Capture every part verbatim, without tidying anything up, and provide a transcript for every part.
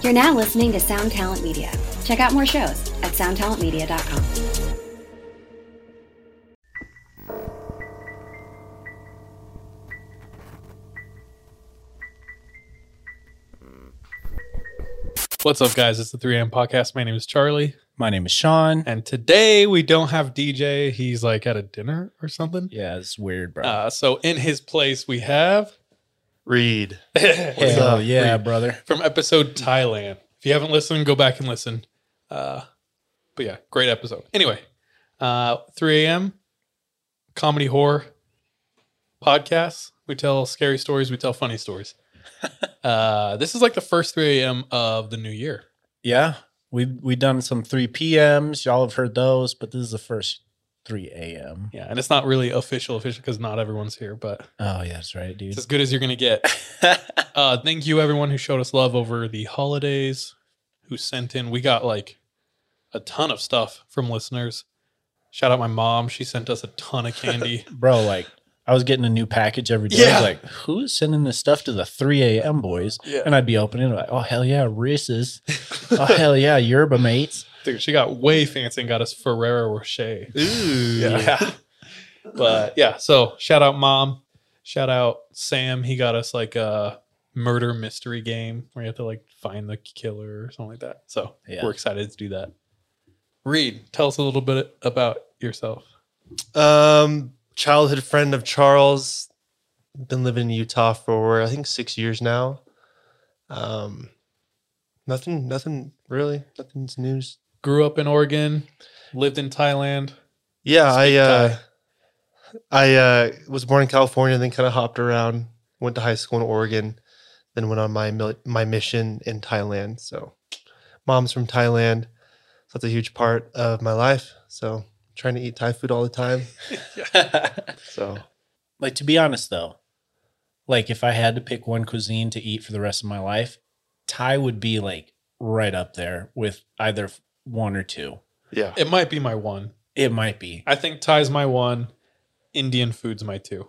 You're now listening to Sound Talent Media. Check out more shows at sound talent media dot com. What's up, guys? It's the three A M podcast. My name is Charlie. My name is Sean. And today we don't have D J. He's like at a dinner or something. Yeah, it's weird, bro. Uh, so in his place, we have Reed. Hell yeah, Reed. brother. From episode Thailand. If you haven't listened, go back and listen. Uh, but yeah, great episode. Anyway, uh, three A M comedy horror podcast. We tell scary stories. We tell funny stories. uh, this is like the first three A M of the new year. Yeah, we we done some three P Ms. Y'all have heard those, but this is the first three A M. Yeah, and it's not really official, official because not everyone's here, but Oh, yeah, that's right, dude. it's as good as you're going to get. uh, thank you, everyone who showed us love over the holidays, who sent in. We got like a ton of stuff from listeners. Shout out my mom. She sent us a ton of candy. Bro, like, I was getting a new package every day. Yeah. I was like, who's sending this stuff to the three A M boys? Yeah. And I'd be opening it like, oh, hell yeah, Reese's. Oh, hell yeah, Yerba Mates. Dude, she got way fancy and got us Ferrero Rocher. Ooh. Yeah. But yeah, so shout out mom. Shout out Sam. He got us like a murder mystery game where you have to like find the killer or something like that. So Yeah. we're excited to do that. Reed, tell us a little bit about yourself. Um, childhood friend of Charles. Been living in Utah for I think six years now. Um, nothing, nothing really, nothing's news. Grew up in Oregon, lived in Thailand. Yeah, I Speak uh, Thai. I uh, was born in California, then kind of hopped around. Went to high school in Oregon, then went on my mil- my mission in Thailand. So, mom's from Thailand, so that's a huge part of my life. So, trying to eat Thai food all the time. So, Like, to be honest, though, like, if I had to pick one cuisine to eat for the rest of my life, Thai would be, like, right up there with either one or two. yeah. It might be my one. It might be. I think Thai's my one. Indian food's my two.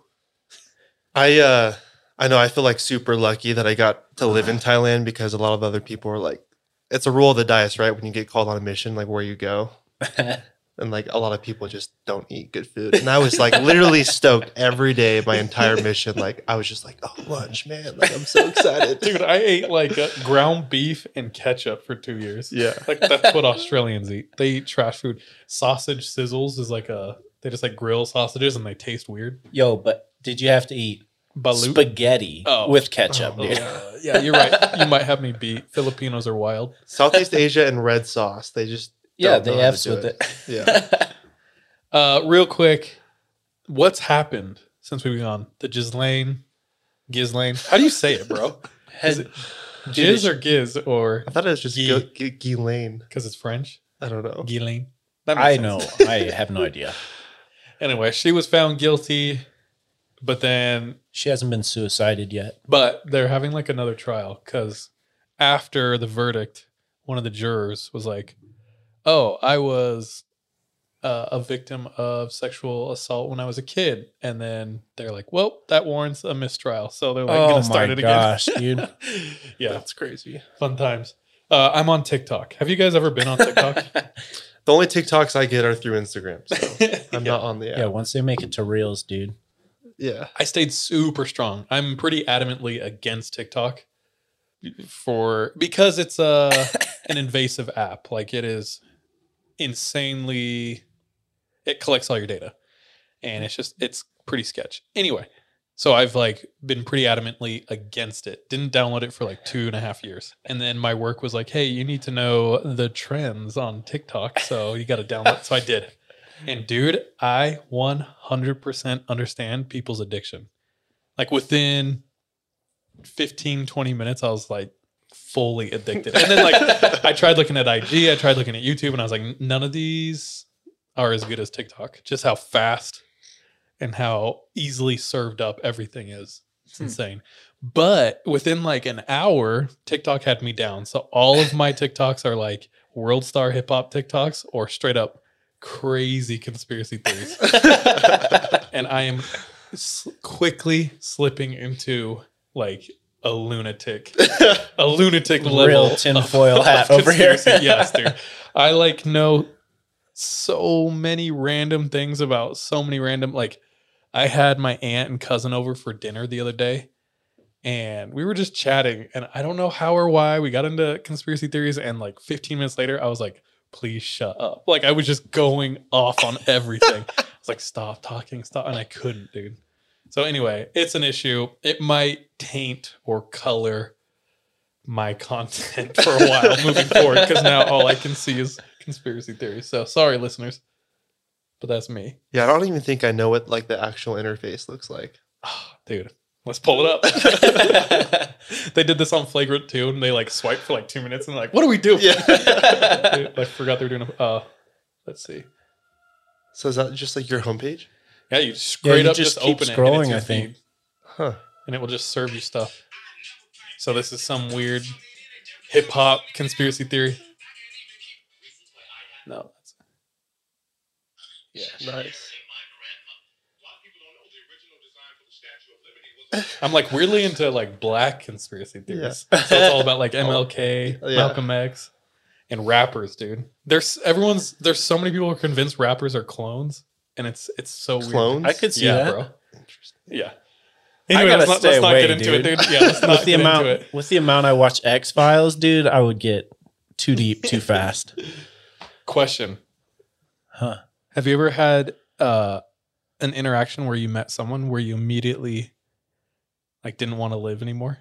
I uh I know I feel like super lucky that I got to live in Thailand because a lot of other people are like, it's a rule of the dice, right? When you get called on a mission, like where you go. And like a lot of people just don't eat good food. And I was like literally stoked every day, my entire mission. Like I was just like, oh, lunch, man. Like I'm so excited. Dude, I ate like uh, ground beef and ketchup for two years. Yeah. Like that's what Australians eat. They eat trash food. Sausage sizzles is like a, they just like grill sausages and they taste weird. Yo, but did you have to eat Balut. spaghetti Oh. with ketchup, Oh, dude? Uh, yeah, you're right. You might have me beat. Filipinos are wild. Southeast Asia and red sauce. They just Yeah, don't they know how to F's do with it. Yeah. Uh, real quick, what's happened since we've been on? The Ghislaine, Ghislaine. How do you say it, bro? Is it Giz or Giz or I thought it was just Guy. Gil- Gil- Ghislaine. because it's French? I don't know. Ghislaine. That makes I sense. know. I have no idea. Anyway, she was found guilty, but then, She hasn't been suicided yet. but they're having like another trial because after the verdict, one of the jurors was like, "Oh, I was uh, a victim of sexual assault when I was a kid," and then they're like, "Well, that warrants a mistrial," so they're like, Oh "Gonna start my it gosh, again." dude. Yeah, That's crazy. fun times. Uh, I'm on TikTok. Have you guys ever been on TikTok? The only TikToks I get are through Instagram. So I'm Yeah. not on the app. Yeah, once they make it to Reels, dude. Yeah. I stayed super strong. I'm pretty adamantly against TikTok for because it's a an invasive app. Like it is insanely, it collects all your data, and it's just it's pretty sketch. Anyway, so I've like been pretty adamantly against it. Didn't download it for like two and a half years, and then my work was like, "Hey, you need to know the trends on TikTok, so you got to download." So I did. And dude, I one hundred percent understand people's addiction. Like within fifteen, twenty minutes, I was like fully addicted. And then like I tried looking at I G, I tried looking at YouTube, and I was like, none of these are as good as TikTok. Just how fast and how easily served up everything is. It's insane. But within like an hour, TikTok had me down. So all of my TikToks are like world star hip hop TikToks or straight up crazy conspiracy theories. And I am s- quickly slipping into like a lunatic, a lunatic level. Real tinfoil hat over here. Yes, dude. I like know so many random things about so many random, like I had my aunt and cousin over for dinner the other day and we were just chatting and I don't know how or why we got into conspiracy theories. And like fifteen minutes later, I was like, please shut up. Like I was just going off on everything. I was like, stop talking, stop. And I couldn't, dude. So anyway, it's an issue. It might taint or color my content for a while moving forward because now all I can see is conspiracy theories. So sorry, listeners, but that's me. Yeah, I don't even think I know what like the actual interface looks like. Oh, dude, let's pull it up. They did this on Flagrant too, and they like swiped for like two minutes and they're like, what do we do? Yeah. I forgot they were doing a, uh, let's see. So is that just like your homepage? Yeah, you straight you up just just, keep open scrolling, it. And it's your I think. feed, Huh. and it will just serve you stuff. So this is some weird hip hop conspiracy theory. No, that's yeah. Nice. I'm like weirdly into like black conspiracy theories. Yeah. So it's all about like M L K, Oh, yeah. Malcolm X, and rappers, dude. There's everyone's there's so many people who are convinced rappers are clones, and it's it's so Clones? weird. I could see yeah, that. bro. Yeah. I Anyway, gotta let's not, stay let's not away, get into dude. it, dude. Yeah, let's not with the get amount into it. with the amount I watch X Files, dude, I would get too deep too fast. Question: Huh. have you ever had uh, an interaction where you met someone where you immediately like didn't want to live anymore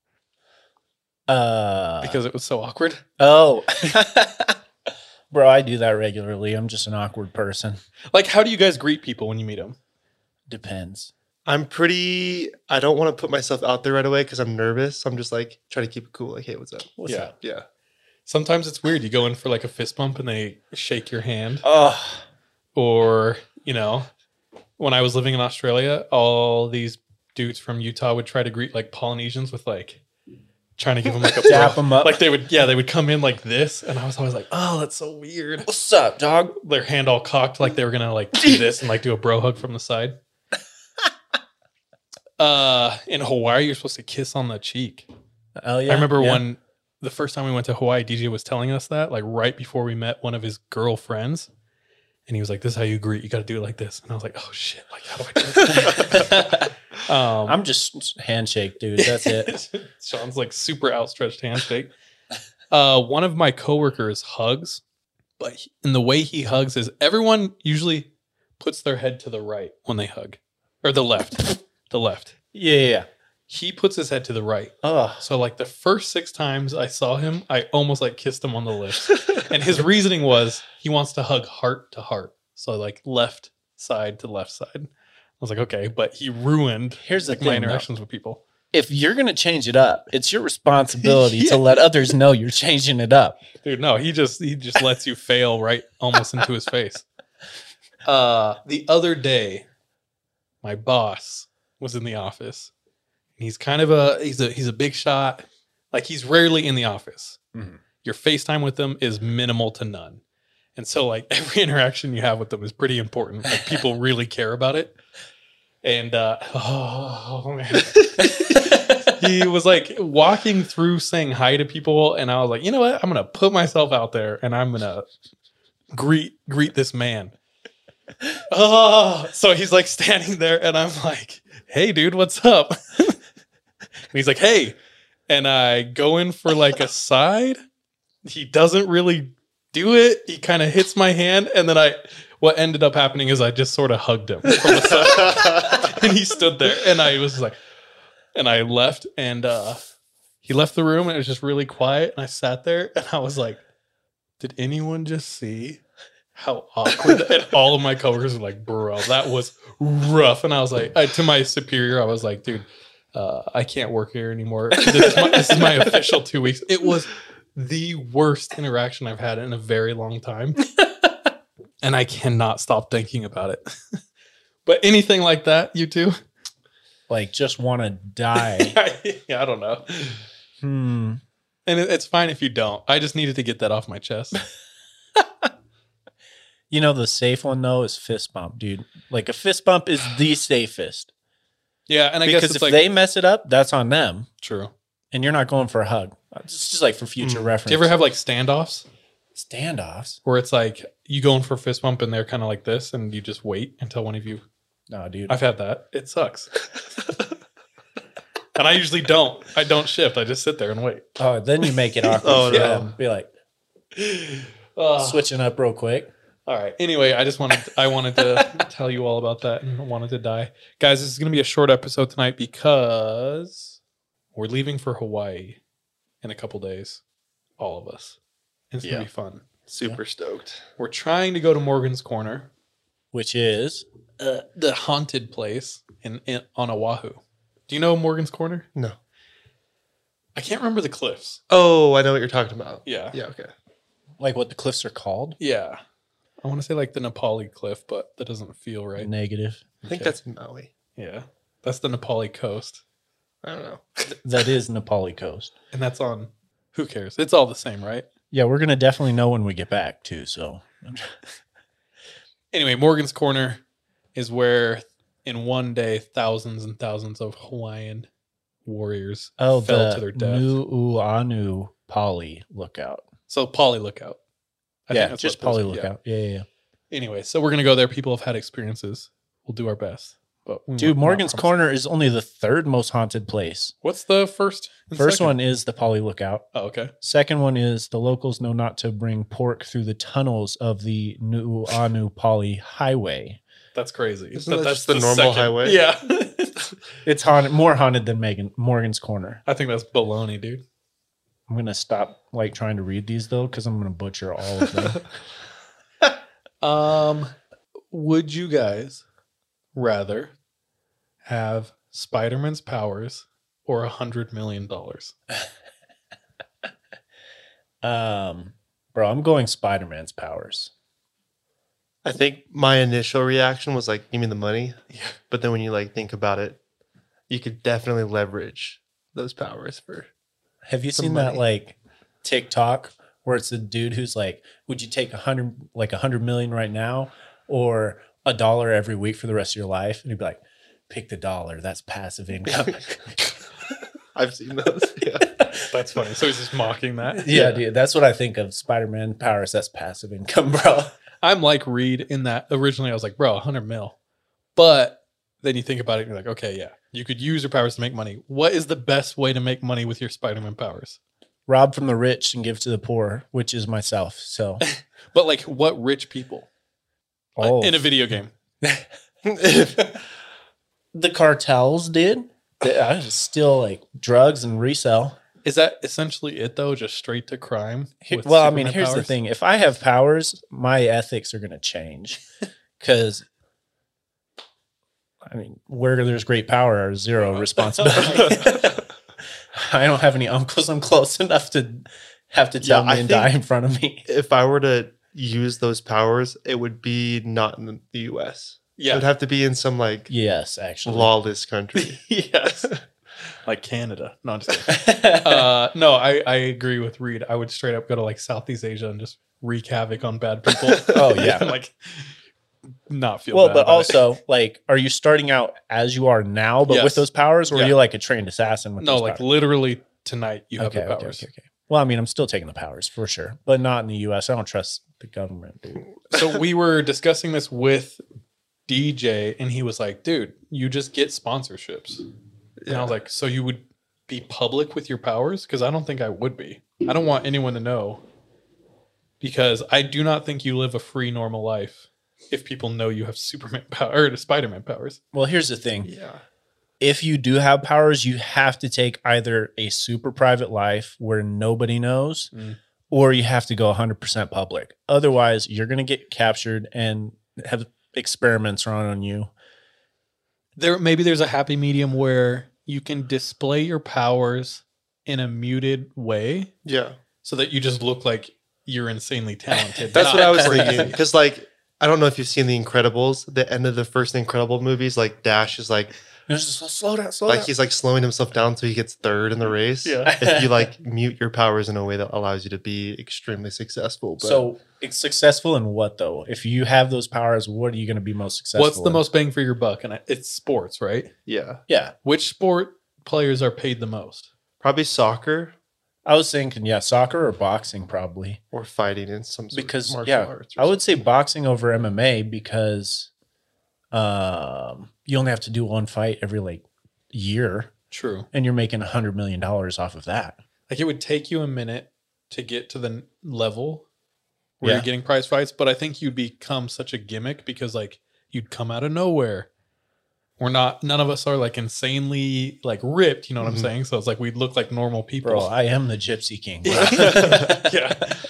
Uh because it was so awkward? Oh. Bro, I do that regularly. I'm just an awkward person. Like, how do you guys greet people when you meet them? Depends. I'm pretty. I don't want to put myself out there right away because I'm nervous. I'm just like trying to keep it cool. Like, hey, what's up? What's yeah. up? Yeah. Sometimes it's weird. You go in for like a fist bump and they shake your hand. Oh, Or, you know, when I was living in Australia, all these dudes from Utah would try to greet like Polynesians with like trying to give them like a Dap bro. 'em up. Like they would, yeah, they would come in like this. And I was always like, oh, that's so weird. what's up, dog? Their hand all cocked like they were going to like do this and like do a bro hug from the side. Uh, in Hawaii, you're supposed to kiss on the cheek. Oh yeah. I remember yeah. when the first time we went to Hawaii, D J was telling us that, like right before we met one of his girlfriends. And he was like, this is how you greet. You got to do it like this. And I was like, oh shit. Like, how do I do this? um, I'm just handshake, dude. That's it. Sean's like super outstretched handshake. Uh, one of my coworkers hugs, but he, and the way he hugs is everyone usually puts their head to the right when they hug, or the left, the left. Yeah, yeah, yeah. He puts his head to the right. Oh, So like the first six times I saw him, I almost like kissed him on the lips. And his reasoning was he wants to hug heart to heart. So like left side to left side. I was like, okay, but he ruined here's the like thing. my though. interactions with people. If you're gonna change it up, it's your responsibility Yeah. to let others know you're changing it up. Dude, no, he just he just lets you fail right almost into his face. Uh the other day, my boss was in the office. And he's kind of a he's a he's a big shot. Like he's rarely in the office. Mhm. Your FaceTime with them is minimal to none. And so like every interaction you have with them is pretty important. Like people really care about it. And uh oh man. He was like walking through saying hi to people, and I was like, you know what? I'm gonna put myself out there and I'm gonna greet greet this man. Oh, so he's like standing there, and I'm like, hey dude, what's up? And he's like, hey. And I go in for like a side. He doesn't really do it. He kind of hits my hand, and then I what ended up happening is I just sort of hugged him from the side. And he stood there, and I was like, and I left, and uh he left the room, and it was just really quiet, and I sat there, and I was like, did anyone just see how awkward? And all of my coworkers were like, bro, that was rough. And I was like, I, to my superior, I was like, dude, uh, I can't work here anymore. This is, my, this is my official two weeks. It was the worst interaction I've had in a very long time. And I cannot stop thinking about it. But anything like that, you two? Like, just want to die. Yeah, I don't know. Hmm. And it, it's fine if you don't. I just needed to get that off my chest. You know, the safe one though is fist bump, dude. Like a fist bump is the safest Yeah, and I guess because it's if like they mess it up, that's on them. true. And you're not going for a hug. It's just like for future Mm. reference. Do you ever have like standoffs standoffs? where it's like you going for a fist bump and they're kind of like this and you just wait until one of you? No, dude. I've had that. It sucks. And I usually don't. I don't shift. I just sit there and wait. Oh, then you make it awkward. Oh, for no. them. Be like Uh, switching up real quick. All right. Anyway, I just wanted I wanted to tell you all about that and wanted to die. Guys, this is going to be a short episode tonight because we're leaving for Hawaii in a couple days. All of us. It's going Yeah. to be fun. Super stoked. We're trying to go to Morgan's Corner, Which is uh, the haunted place in, in on Oahu. Do you know Morgan's Corner? No. I can't remember the cliffs. Oh, I know what you're talking about. Yeah. Yeah, okay. like what the cliffs are called. Yeah. I want to say like the Nepali cliff, but that doesn't feel right. Negative. I think Okay. that's Maui. Yeah. That's the Nepali coast. I don't know. That is Nepali coast. And that's on, who cares? It's all the same, right? Yeah, we're gonna definitely know when we get back too. So Anyway, Morgan's Corner is where in one day thousands and thousands of Hawaiian warriors oh, fell the to their death. Nu'uanu Pali lookout. So Pali Lookout. I yeah, think that's just what those- Pali yeah. lookout. Yeah, yeah, yeah. Anyway, so we're gonna go there. People have had experiences. We'll do our best. But we Dude, won't- Morgan's not promise. Corner is only the third most haunted place. What's the first? and First second? one is the Pali Lookout. Oh, okay. Second one is the locals know not to bring pork through the tunnels of the Nu'uanu Pali Highway. That's crazy. Isn't that just the normal highway? Yeah. It's haunted, more haunted than Megan Morgan's Corner. I think that's baloney, dude. I'm gonna stop like trying to read these though, because I'm gonna butcher all of them. Um, would you guys rather have Spider-Man's powers or a hundred million dollars? um, bro, I'm going Spider-Man's powers. I think my initial reaction was like, give me the money. Yeah. But then when you like think about it, you could definitely leverage those powers for Have you Some seen money. that like TikTok where it's a dude who's like, would you take a hundred, like a hundred million right now or a dollar every week for the rest of your life? And he'd be like, pick the dollar. That's passive income. I've seen those. Yeah. That's funny. So he's just mocking that. yeah, dude. That's what I think of Spider-Man powers. That's passive income, bro. I'm like Reed in that originally I was like, bro, a hundred mil. But then you think about it and you're like, okay, yeah, you could use your powers to make money. What is the best way to make money with your Spider-Man powers? Rob from the rich and give to the poor, which is myself. So, But like what rich people oh, in a video game? the cartels did. They- I just steal like drugs and resell. Is that essentially it though? Just straight to crime? Here- with well, I mean, Superman here's the powers? thing. If I have powers, my ethics are going to change because, I mean, where there's great power, there's zero responsibility. I don't have any uncles I'm close enough to have to tell Yeah, I me and think- die in front of me. If I were to use those powers, it would be not in the U S. It Yeah. would have to be in some like Yes, actually. lawless country. Yes. Like Canada. No, I'm just kidding. uh, no, I, I agree with Reed. I would straight up go to like Southeast Asia and just wreak havoc on bad people. Oh, yeah. And, like not feel Well, bad but about it. also, like, are you starting out as you are now, but Yes. with those powers, or Yeah. are you like a trained assassin with no, those like powers? literally tonight you have Okay, the okay, powers. okay, okay. Well, I mean, I'm still taking the powers for sure, but not in the U S. I don't trust the government, dude. So we were discussing this with D J, and he was like, "Dude, you just get sponsorships." And I was like, "So you would be public with your powers?" Because I don't think I would be. I don't want anyone to know. Because I do not think you live a free, normal life if people know you have Superman power or Spider-Man powers. Well, here's the thing. Yeah. If you do have powers, you have to take either a super private life where nobody knows, Mm. or you have to go one hundred percent public. Otherwise, you're going to get captured and have experiments run on you. There, maybe there's a happy medium where you can display your powers in a muted way Yeah. so that you just look like you're insanely talented. That's not what I was crazy. thinking. Because, like, I don't know if you've seen The Incredibles. The end of the first Incredible movies, like, Dash is like, Slow down, slow like down. he's like slowing himself down so he gets third in the race. Yeah. If you like mute your powers in a way that allows you to be extremely successful. But So it's successful in what though? If you have those powers, what are you going to be most successful? What's the in? most bang for your buck? And it's sports, right? yeah, Yeah, Which sport players are paid the most? Probably soccer I was thinking, yeah, soccer or boxing probably. or fighting in some sort Because, of martial yeah, arts. or I would say something. boxing over M M A because um, you only have to do one fight every like year True. and you're making a hundred million dollars off of that. Like it would take you a minute to get to the n- level where Yeah. you're getting prize fights, but I think you'd become such a gimmick because like you'd come out of nowhere. We're not, none of us are like insanely like ripped, you know what Mhm. I'm saying? So it's like we'd look like normal people. Bro, I am the Gypsy King. bro. yeah.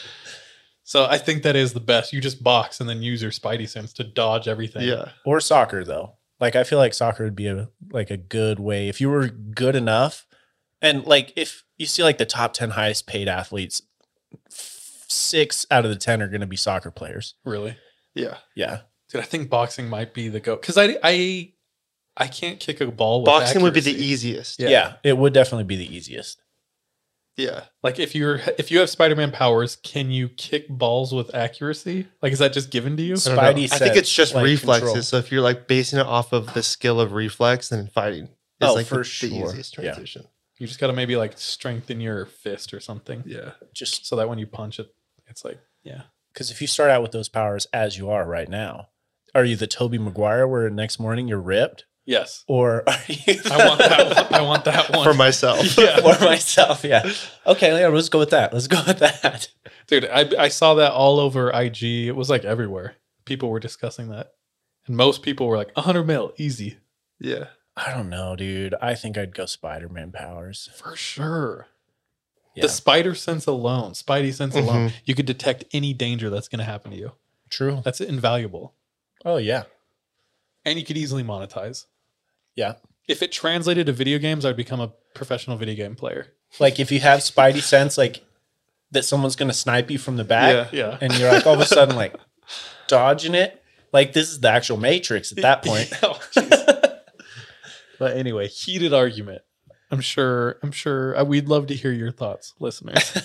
So I think that is the best. You just box and then use your spidey sense to dodge everything. Yeah. Or soccer though. Like I feel like soccer would be a like a good way if you were good enough. And like if you see like the top ten highest paid athletes, f- six out of the ten are going to be soccer players. Really? Yeah. Yeah. Dude, I think boxing might be the go. Because I, I, I can't kick a ball with Boxing would be the accuracy. easiest. Yeah. Yeah. It would definitely be the easiest. Yeah. Like if you're if you have Spider-Man powers, can you kick balls with accuracy? Like is that just given to you? I don't know. Spidey I think it's sense, just like, reflexes. control. So if you're like basing it off of the skill of reflex, then fighting is Oh, like for the, sure. the easiest Yeah. transition. You just got to maybe like strengthen your fist or something. Yeah. Just So that when you punch it, it's like, yeah. because if you start out with those powers as you are right now, are you the Tobey Maguire where next morning you're ripped? Yes. Or are you I want that one. I want that one. For myself. Yeah. for myself? Yeah. Okay, yeah, let's go with that. Let's go with that. Dude, I, I saw that all over I G. It was like everywhere. People were discussing that. And most people were like, one hundred mil, easy. Yeah. I don't know, dude. I think I'd go Spider-Man powers. For sure. Yeah. The spider sense alone, Spidey sense alone, Mhm. you could detect any danger that's going to happen to you. True. That's invaluable. Oh yeah. And you could easily monetize. Yeah. If it translated to video games, I'd become a professional video game player. Like if you have Spidey sense, like that someone's gonna snipe you from the back, Yeah, yeah. and you're like all of a sudden like dodging it. Like this is the actual Matrix at that point. Oh, jeez. But anyway, heated argument. I'm sure. I'm sure. uh, We'd love to hear your thoughts, listeners.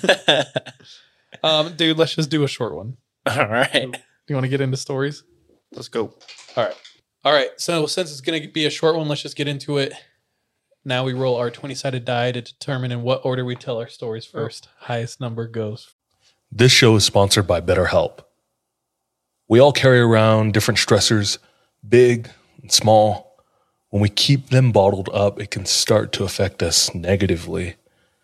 um, dude, let's just do a short one. All right. Do you want to get into stories? Let's go. All right. All right. So since it's going to be a short one, let's just get into it. Now we roll our twenty-sided die to determine in what order we tell our stories first. Highest number goes. This show is sponsored by BetterHelp. We all carry around different stressors, big and small. When we keep them bottled up, it can start to affect us negatively.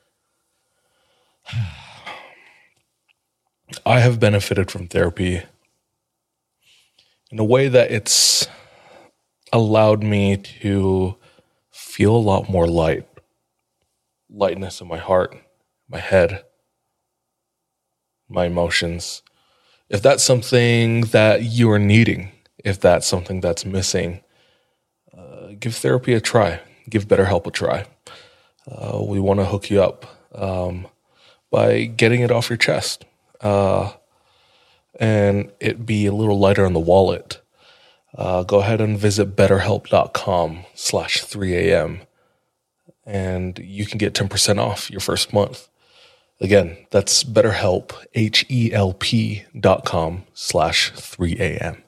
I have benefited from therapy in a way that it's allowed me to feel a lot more light. Lightness in my heart, my head, my emotions. If that's something that you are needing, if that's something that's missing, uh, give therapy a try. Give BetterHelp a try. Uh, we want to hook you up um, by getting it off your chest uh, and it be a little lighter on the wallet. Uh, go ahead and visit betterhelp.com slash 3am and you can get ten percent off your first month. Again, that's BetterHelp, H-E-L-P dot com slash 3am.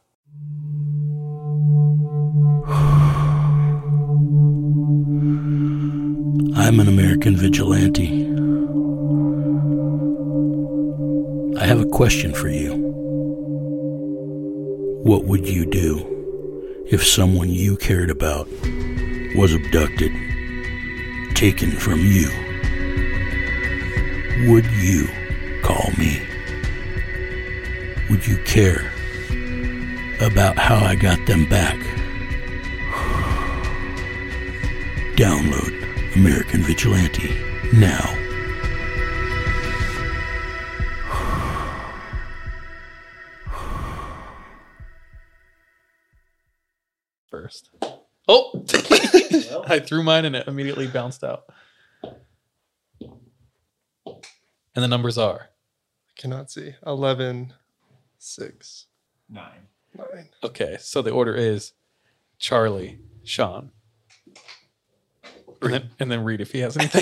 I'm an American vigilante. I have a question for you. What would you do if someone you cared about was abducted, taken from you? Would you call me? Would you care about how I got them back? Download American Vigilante now. First. Oh! I threw mine and it immediately bounced out. And the numbers are Cannot see. eleven, six, Nine. nine. okay. So the order is Charlie, Sean, and then, and then Reed if he has anything.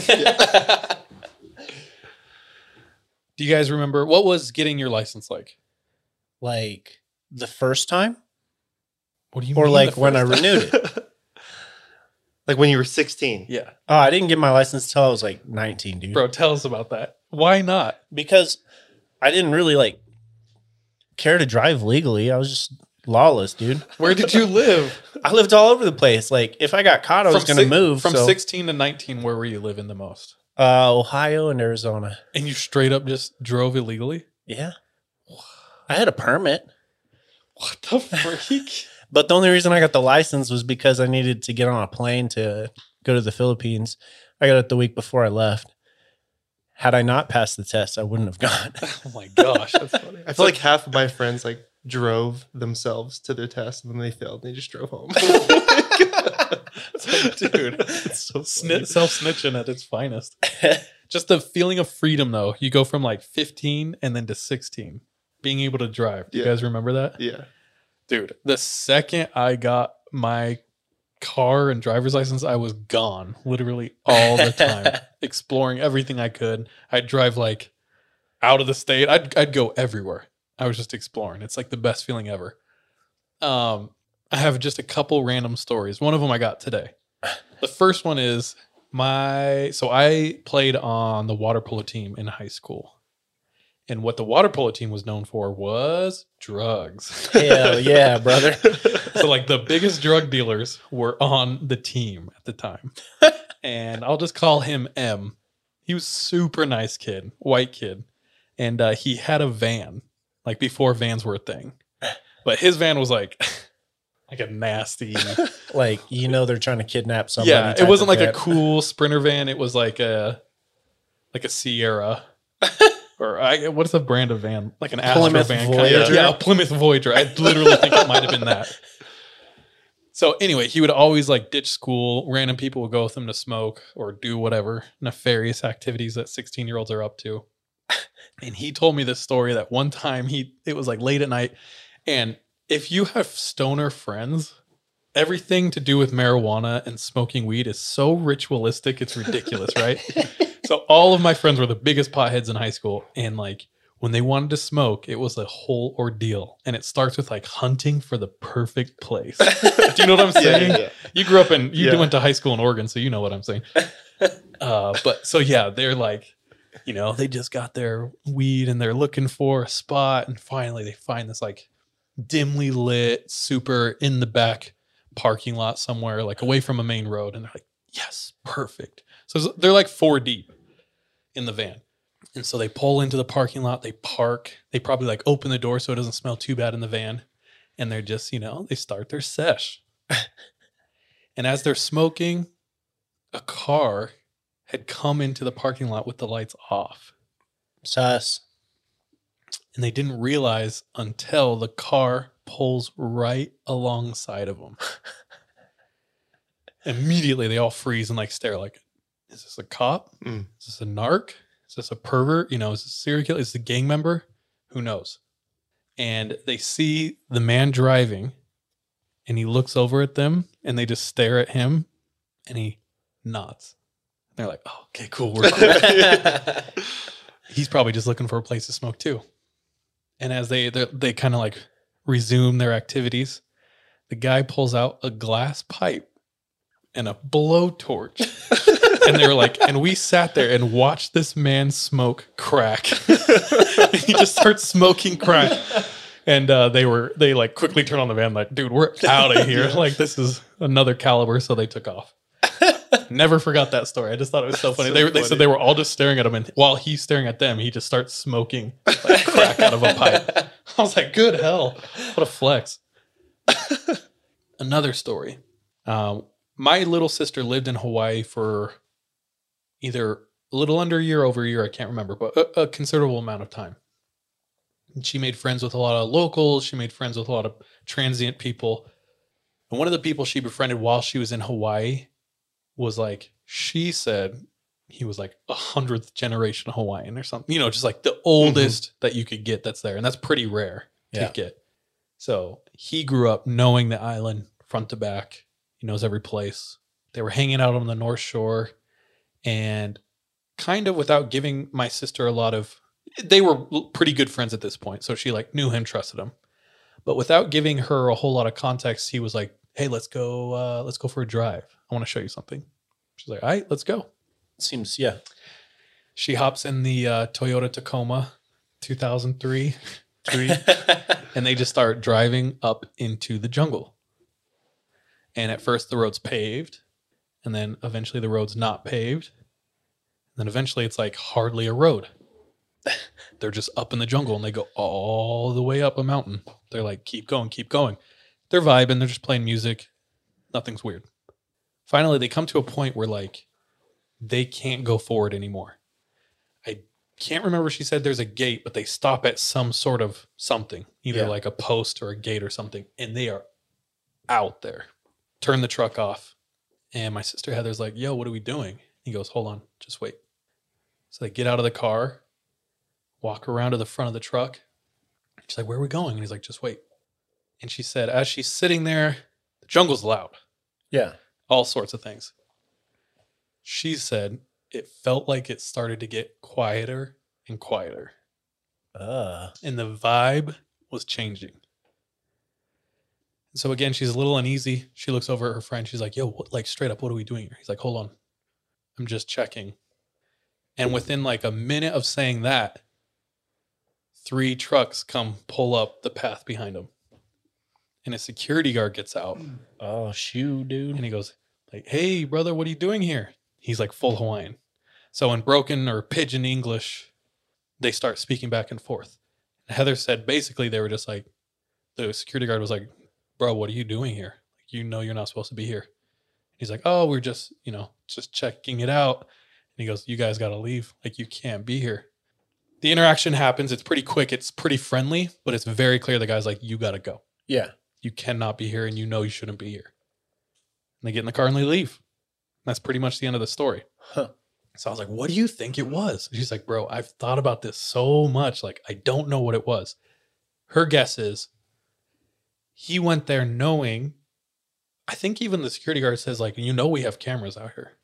Do you guys remember what was getting your license like? Like the first time, What do you or mean like the when I first time? renewed it. Like when you were sixteen. Yeah. Oh, I didn't get my license till I was like nineteen, dude. Bro, tell us about that. Why not? Because I didn't really like care to drive legally. I was just lawless, dude. Where did you live? I lived all over the place. Like if I got caught, I was going to si- move. From so. sixteen to nineteen, where were you living the most? Uh, Ohio and Arizona. And you straight up just drove illegally? Yeah. I had a permit. What the freak? But the only reason I got the license was because I needed to get on a plane to go to the Philippines. I got it the week before I left. Had I not passed the test, I wouldn't have gone. Oh my gosh, that's funny. I feel like half of my friends like drove themselves to their test and then they failed and they just drove home. It's like, dude, it's so Sni- self-snitching at its finest. Just the feeling of freedom, though. You go from like fifteen and then to sixteen, being able to drive. Do you Yeah. guys remember that? Yeah. Dude, the second I got my car and driver's license, I was gone literally all the time, exploring everything I could. I'd drive like out of the state. I'd, I'd go everywhere. I was just exploring. It's like the best feeling ever. Um, I have just a couple random stories. One of them I got today. The first one is my, so I played on the water polo team in high school. And what the water polo team was known for was drugs. Hell yeah, brother. So like the biggest drug dealers were on the team at the time. And I'll just call him M. He was super nice kid, white kid. And uh, he had a van, like before vans were a thing. But his van was like, like a nasty. Like, you know, they're trying to kidnap somebody. Yeah, it type wasn't of like a van. cool Sprinter van. It was like a, like a Sierra. Or I, what's the brand of van? Like an Astro Plymouth van. Voyager? Kind of. Yeah, a Plymouth Voyager. I literally think it might have been that. So anyway, he would always like ditch school. Random people would go with him to smoke or do whatever nefarious activities that sixteen year olds are up to. And he told me this story that one time he, it was like late at night. And if you have stoner friends, everything to do with marijuana and smoking weed is so ritualistic. It's ridiculous, right? So all of my friends were the biggest potheads in high school. And like when they wanted to smoke, it was a whole ordeal. And it starts with like hunting for the perfect place. Do you know what I'm saying? yeah, yeah. You grew up in, you Yeah. went to high school in Oregon, so you know what I'm saying. Uh, but so yeah, they're like, you know, they just got their weed and they're looking for a spot. And finally they find this like dimly lit, super in the back parking lot somewhere, like away from a main road. And they're like, yes, perfect. So they're like four deep in the van. And so they pull into the parking lot, they park, they probably like open the door so it doesn't smell too bad in the van. And they're just, you know, they start their sesh. And as they're smoking, a car had come into the parking lot with the lights off. Sus. And they didn't realize until the car pulls right alongside of them. Immediately, they all freeze and like stare like, is this a cop? Mm. Is this a narc? Is this a pervert? You know, is this a serial killer? Is this a gang member? Who knows? And they see the man driving and he looks over at them and they just stare at him and he nods. They're like, oh, okay, cool. We're cool. He's probably just looking for a place to smoke too. And as they they kind of like resume their activities, the guy pulls out a glass pipe and a blowtorch. And they were like, and we sat there and watched this man smoke crack. He just starts smoking crack. And uh, they were, they like quickly turned on the van, like, dude, we're out of here. Like, this is another caliber. So they took off. Never forgot that story. I just thought it was so funny. So they, they funny. said they were all just staring at him. And while he's staring at them, he just starts smoking like crack out of a pipe. I was like, good hell. What a flex. Another story. Um, my little sister lived in Hawaii for either a little under a year, over a year, I can't remember, but a, a considerable amount of time. And she made friends with a lot of locals. She made friends with a lot of transient people. And one of the people she befriended while she was in Hawaii was like, she said he was like a hundredth generation Hawaiian or something, you know, just like the oldest mm-hmm. that you could get that's there. And that's pretty rare Yeah. to get. So he grew up knowing the island front to back. He knows every place. They were hanging out on the North Shore. And kind of without giving my sister a lot of, they were pretty good friends at this point. So she like knew him, trusted him. But without giving her a whole lot of context, he was like, hey, let's go, uh, let's go for a drive. I want to show you something. She's like, all right, let's go. Seems, yeah. She hops in the uh, Toyota Tacoma two thousand three, three, and they just start driving up into the jungle. And at first the road's paved, and then eventually the road's not paved. And then eventually it's like hardly a road. They're just up in the jungle, and they go all the way up a mountain. They're like, keep going, keep going. They're vibing. They're just playing music. Nothing's weird. Finally, they come to a point where like they can't go forward anymore. I can't remember if she said there's a gate, but they stop at some sort of something, either Yeah. like a post or a gate or something, and they are out there. Turn the truck off. And my sister Heather's like, yo, what are we doing? He goes, hold on, just wait. So they get out of the car, walk around to the front of the truck. She's like, where are we going? And he's like, just wait. And she said, as she's sitting there, the jungle's loud. Yeah. All sorts of things. She said it felt like it started to get quieter and quieter. Uh, And the vibe was changing. So again, she's a little uneasy. She looks over at her friend. She's like, yo, what, like straight up, what are we doing here? He's like, hold on. I'm just checking. And within like a minute of saying that, three trucks come pull up the path behind them. And a security guard gets out. oh, shoot, dude. And he goes, like, hey, brother, what are you doing here? He's like full Hawaiian. So in broken or pidgin English, they start speaking back and forth. And Heather said basically they were just like, the security guard was like, bro, what are you doing here? Like, you know you're not supposed to be here. He's like, oh, we're just, you know, just checking it out. And he goes, you guys got to leave. Like, you can't be here. The interaction happens. It's pretty quick. It's pretty friendly, but it's very clear the guy's like, you got to go. Yeah. You cannot be here, and you know you shouldn't be here. And they get in the car and they leave. That's pretty much the end of the story. Huh. So I was like, what do you think it was? She's like, bro, I've thought about this so much. Like, I don't know what it was. Her guess is he went there knowing, I think even the security guard says, like, you know, we have cameras out here.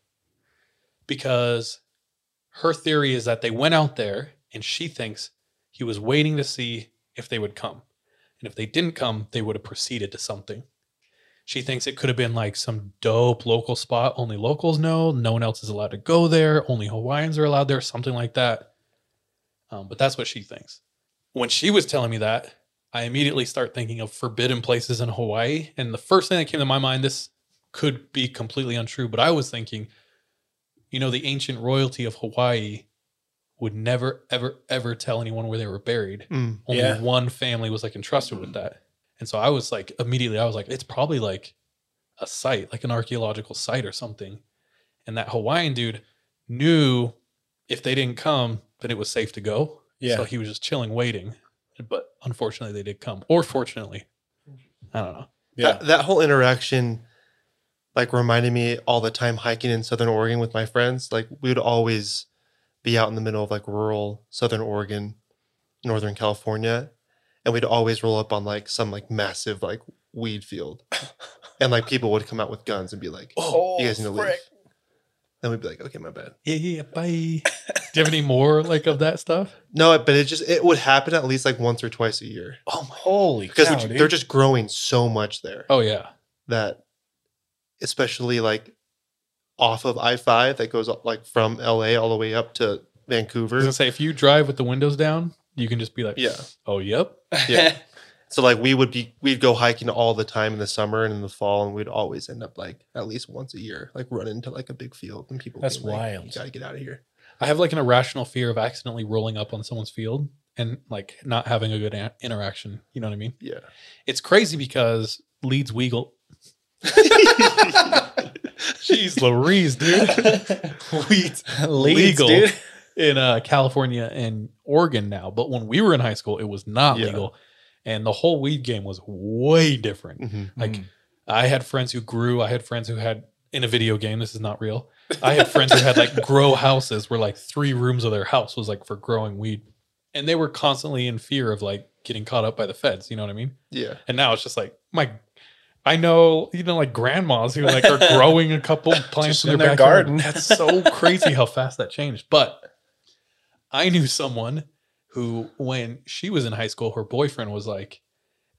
Because her theory is that they went out there and she thinks he was waiting to see if they would come. And if they didn't come, they would have proceeded to something. She thinks it could have been like some dope local spot. Only locals know. No one else is allowed to go there. Only Hawaiians are allowed there. Something like that. Um, but that's what she thinks. When she was telling me that, I immediately start thinking of forbidden places in Hawaii. And the first thing that came to my mind, this could be completely untrue, but I was thinking, you know, the ancient royalty of Hawaii would never, ever, ever tell anyone where they were buried. Mm. Only Yeah. one family was like entrusted with that. And so I was like, immediately, I was like, it's probably like a site, like an archaeological site or something. And that Hawaiian dude knew if they didn't come, then it was safe to go. Yeah. So he was just chilling, waiting. But unfortunately, they did come. Or fortunately. I don't know. Yeah. That, that whole interaction like reminded me all the time hiking in Southern Oregon with my friends. Like we would always be out in the middle of like rural Southern Oregon, Northern California. And we'd always roll up on like some like massive like weed field. And like people would come out with guns and be like, Oh, you guys need to leave. frick. Then we'd be like, okay, my bad. Yeah, yeah, bye. Do you have any more like of that stuff? No, but it just, it would happen at least like once or twice a year. Oh my. Holy Because cow, they're, dude. they're just growing so much there Oh yeah. that especially like off of I five that goes up like from L A all the way up to I was Vancouver. gonna say if you drive with the windows down, you can just be like, Yeah. oh yep. Yeah. So like we would be, we'd go hiking all the time in the summer and in the fall, and we'd always end up like at least once a year, like run into like a big field and people. That's being like, wild. You got to get out of here. I have like an irrational fear of accidentally rolling up on someone's field and like not having a good a- interaction. You know what I mean? Yeah. It's crazy because Leeds Weagle. Jeez Louise, dude. Weeds Leeds, legal dude. in uh, California and Oregon now. But when we were in high school, it was not Yeah. legal. And the whole weed game was way different. Mhm. Like Mm. I had friends who grew. I had friends who had in a video game. This is not real. I had friends who had like grow houses where like three rooms of their house was like for growing weed. And they were constantly in fear of like getting caught up by the feds. You know what I mean? Yeah. And now it's just like my, I know, you know, like grandmas who like are growing a couple plants Just in in their, their backyard. garden. That's so crazy how fast that changed. But I knew someone who, when she was in high school, her boyfriend was like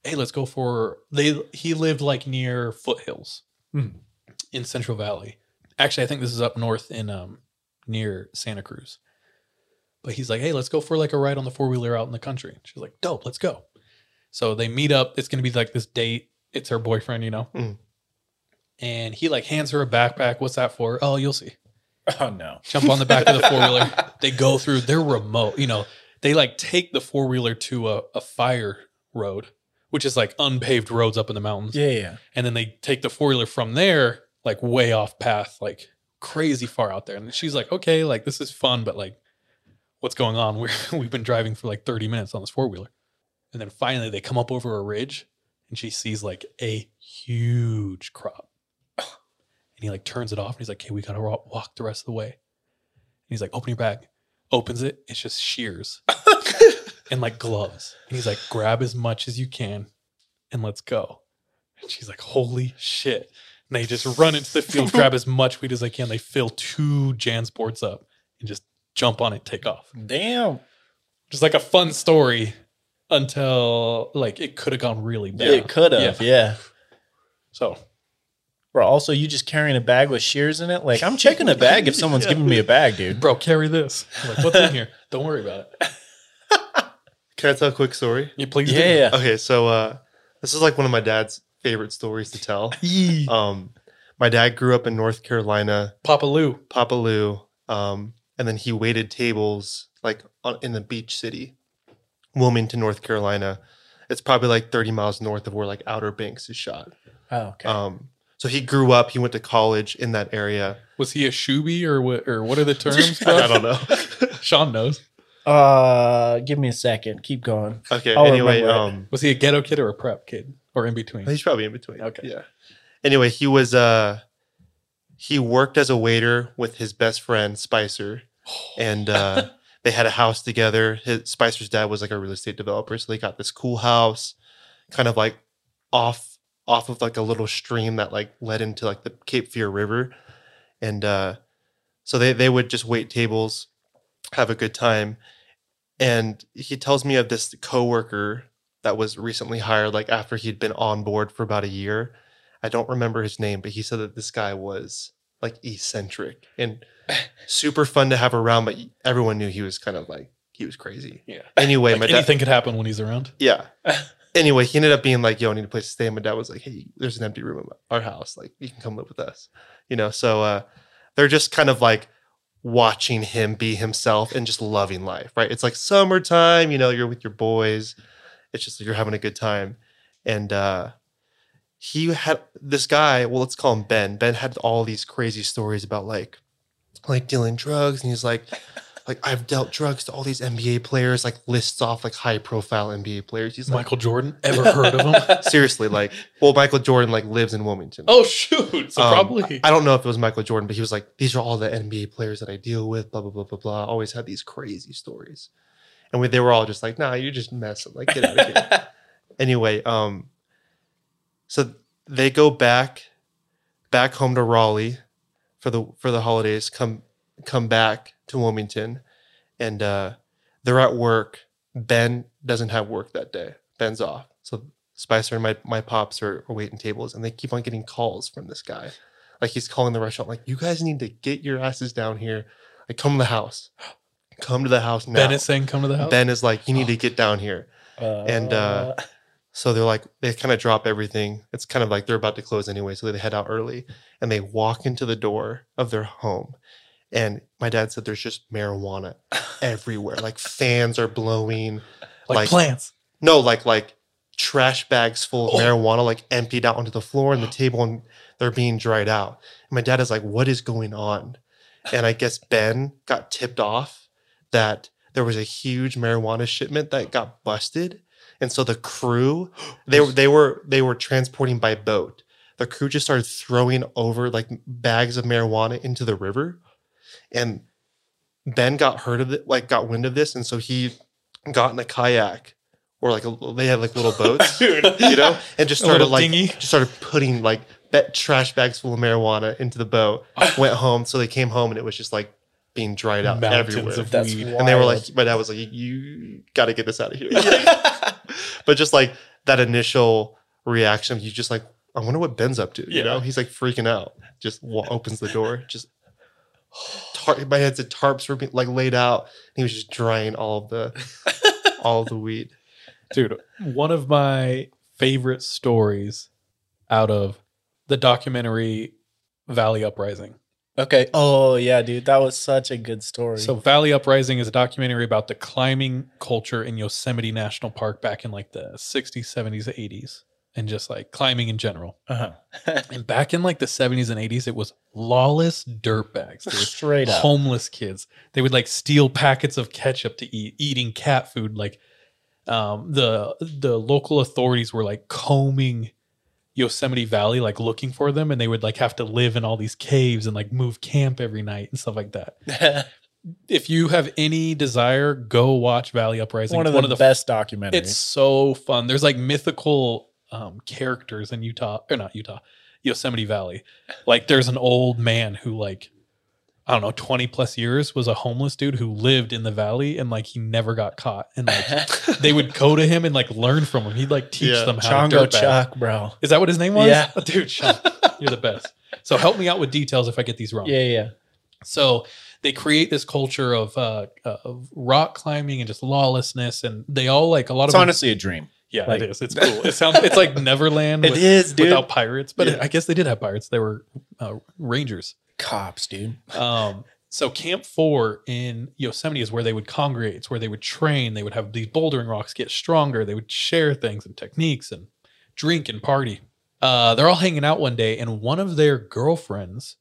hey, let's go for they. He lived like near foothills Hmm. in Central Valley. Actually, I think this is up north in um near Santa Cruz. But he's like, hey, let's go for like a ride on the four wheeler out in the country. She's like, dope, let's go. So they meet up. It's gonna be like this date. It's her boyfriend, you know. Mm. And he like hands her a backpack. What's that for? Oh, you'll see. Oh no. Jump on the back of the four wheeler. They go through. They're remote. You know, they like take the four wheeler to a, a fire road, which is like unpaved roads up in the mountains. Yeah, yeah. And then they take the four wheeler from there, like way off path, like crazy far out there. And she's like, okay, like this is fun, but like, what's going on? We're, we've been driving for like thirty minutes on this four wheeler. And then finally they come up over a ridge and she sees like a huge crop. And he like turns it off and he's like, okay, we got to walk the rest of the way. And he's like, open your bag. Opens it. It's just shears and like gloves. And he's like, grab as much as you can and let's go. And she's like, holy shit. And they just run into the field, grab as much weed as they can. They fill two Jansports up and just jump on it, take off. Damn. Just like a fun story until like it could have gone really bad. It could have, yeah. yeah. So, bro, also you just carrying a bag with shears in it? Like, I'm checking a bag if someone's Yeah. giving me a bag, dude. bro, carry this. I'm like, what's in here? Don't worry about it. Can I tell a quick story? Yeah, please do. Yeah, yeah. Okay, so uh, this is like one of my dad's favorite stories to tell. Yee. Um, my dad grew up in North Carolina, Papa Lou. Papa Lou, um, and then he waited tables like on, in the beach city, Wilmington, North Carolina. It's probably like thirty miles north of where like Outer Banks is shot. Oh, okay. Um, so he grew up. He went to college in that area. Was he a shoobie or what? Or what are the terms? Bro? I don't know. Sean knows. Uh, give me a second. Keep going. Okay. I'll anyway, remember it. um, Was he a ghetto kid or a prep kid or in between? he's probably in between. Okay. Yeah. Anyway, he was uh, he worked as a waiter with his best friend Spicer, and uh, they had a house together. His Spicer's dad was like a real estate developer, so they got this cool house, kind of like off off of like a little stream that like led into like the Cape Fear River, and uh, so they they would just wait tables, have a good time. And he tells me of this coworker that was recently hired, like after he'd been on board for about a year. I don't remember his name, but he said that this guy was like eccentric and super fun to have around, but everyone knew he was kind of like, he was crazy. Yeah. Anyway, Like my dad, anything could happen when he's around. yeah. Anyway, he ended up being like, yo, I need a place to stay. And my dad was like, hey, there's an empty room in our house. Like, you can come live with us. You know, so uh, they're just kind of like watching him be himself and just loving life, right? It's like summertime, you know, you're with your boys. It's just you're having a good time. And uh, he had this guy, well, let's call him Ben. Ben had all these crazy stories about like, like dealing drugs. And he's like, like, I've dealt drugs to all these N B A players, like lists off like high profile N B A players. He's like, Michael Jordan. Ever heard of him? seriously, like, well, Michael Jordan like lives in Wilmington. Oh shoot! So Um, probably. I don't know if it was Michael Jordan, but he was like, these are all the N B A players that I deal with, blah, blah, blah, blah, blah. Always had these crazy stories. And we, they were all just like, nah, you're just messing. Like, get out of here. Anyway, um, so they go back, back home to Raleigh for the for the holidays, come come back to Wilmington, and uh, they're at work. Ben doesn't have work that day. Ben's off. So Spicer and my, my pops are, are waiting tables, and they keep on getting calls from this guy. Like, he's calling the restaurant, like, you guys need to get your asses down here. Like, come to the house. Come to the house now. Ben is saying, "Come to the house." Ben is like, you need to get down here. Uh, And uh, so they're like, they kind of drop everything. It's kind of like they're about to close anyway. So they head out early and they walk into the door of their home. And my dad said there's just marijuana everywhere. Like, fans are blowing. like, like- plants. No, like like trash bags full of Oh. marijuana, like emptied out onto the floor and the table, and they're being dried out. And my dad is like, what is going on? And I guess Ben got tipped off that there was a huge marijuana shipment that got busted. And so the crew, they were they were they were transporting by boat. The crew just started throwing over like bags of marijuana into the river. And Ben got heard of it, like got wind of this, and so he got in a kayak or like a, they had like little boats, Dude. you know, and just A started little like dinghy? just started putting like be- trash bags full of marijuana into the boat. Went home, so they came home and it was just like being dried out Mountains everywhere. of That's weed. wild. And they were like, my dad was like, you got to get this out of here. But just like that initial reaction, you just like, I wonder what Ben's up to. You Yeah. know, he's like freaking out. Just wa- opens the door. Just tar- my head's at tarps were being like laid out. And he was just drying all of the all of the weed. Dude, one of my favorite stories out of the documentary Valley Uprising. Okay. Oh yeah, dude, that was such a good story. So Valley Uprising is a documentary about the climbing culture in Yosemite National Park back in like the sixties, seventies, eighties, and just like climbing in general. uh-huh. And back in like the seventies and eighties, it was lawless dirtbags, dude. Straight up. Homeless kids. They would like steal packets of ketchup to eat, eating cat food. Like um, the the local authorities were like combing Yosemite Valley, like looking for them, and they would like have to live in all these caves and like move camp every night and stuff like that. If you have any desire, go watch Valley Uprising. one of It's the one of the best documentaries. It's so fun. There's like mythical um, characters in Utah, or not Utah, Yosemite Valley. Like there's an old man who like, I don't know, twenty plus years was a homeless dude who lived in the valley and like he never got caught. And like they would go to him and like learn from him. He'd like teach Yeah. them how to Chongo dirtbag. Chuck, bro. Is that what his name was? Yeah. Dude, Sean, you're the best. So help me out with details if I get these wrong. Yeah, yeah. So they create this culture of uh, uh, of rock climbing and just lawlessness, and they all like a lot It's of honestly a dream. yeah, like- it is. It's cool. It sounds it's like Neverland. It with, is, dude. without pirates, but Yeah. I guess they did have pirates. They were uh, rangers. Cops, dude. Um, so Camp Four in Yosemite is where they would congregate. It's where they would train. They would have these bouldering rocks get stronger. They would share things and techniques and drink and party. Uh, they're all hanging out one day, and one of their girlfriends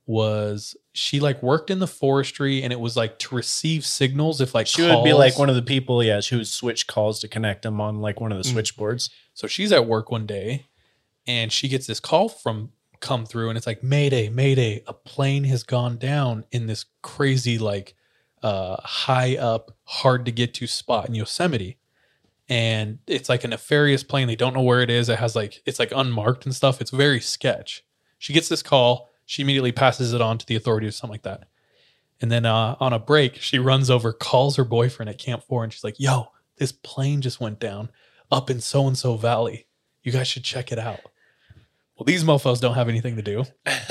was she like worked in the forestry, and it was like to receive signals if like She would be calls- like one of the people, yeah, she would switch calls to connect them on like one of the Mm. switchboards. So she's at work one day and she gets this call from come through, and it's like, Mayday, Mayday, a plane has gone down in this crazy, like uh, high up, hard to get to spot in Yosemite. And it's like a nefarious plane. They don't know where it is. It has like, it's like unmarked and stuff. It's very sketch. She gets this call. She immediately passes it on to the authorities or something like that. And then uh, on a break, she runs over, calls her boyfriend at Camp Four, and she's like, yo, this plane just went down up in so-and-so valley. You guys should check it out. Well, these mofos don't have anything to do.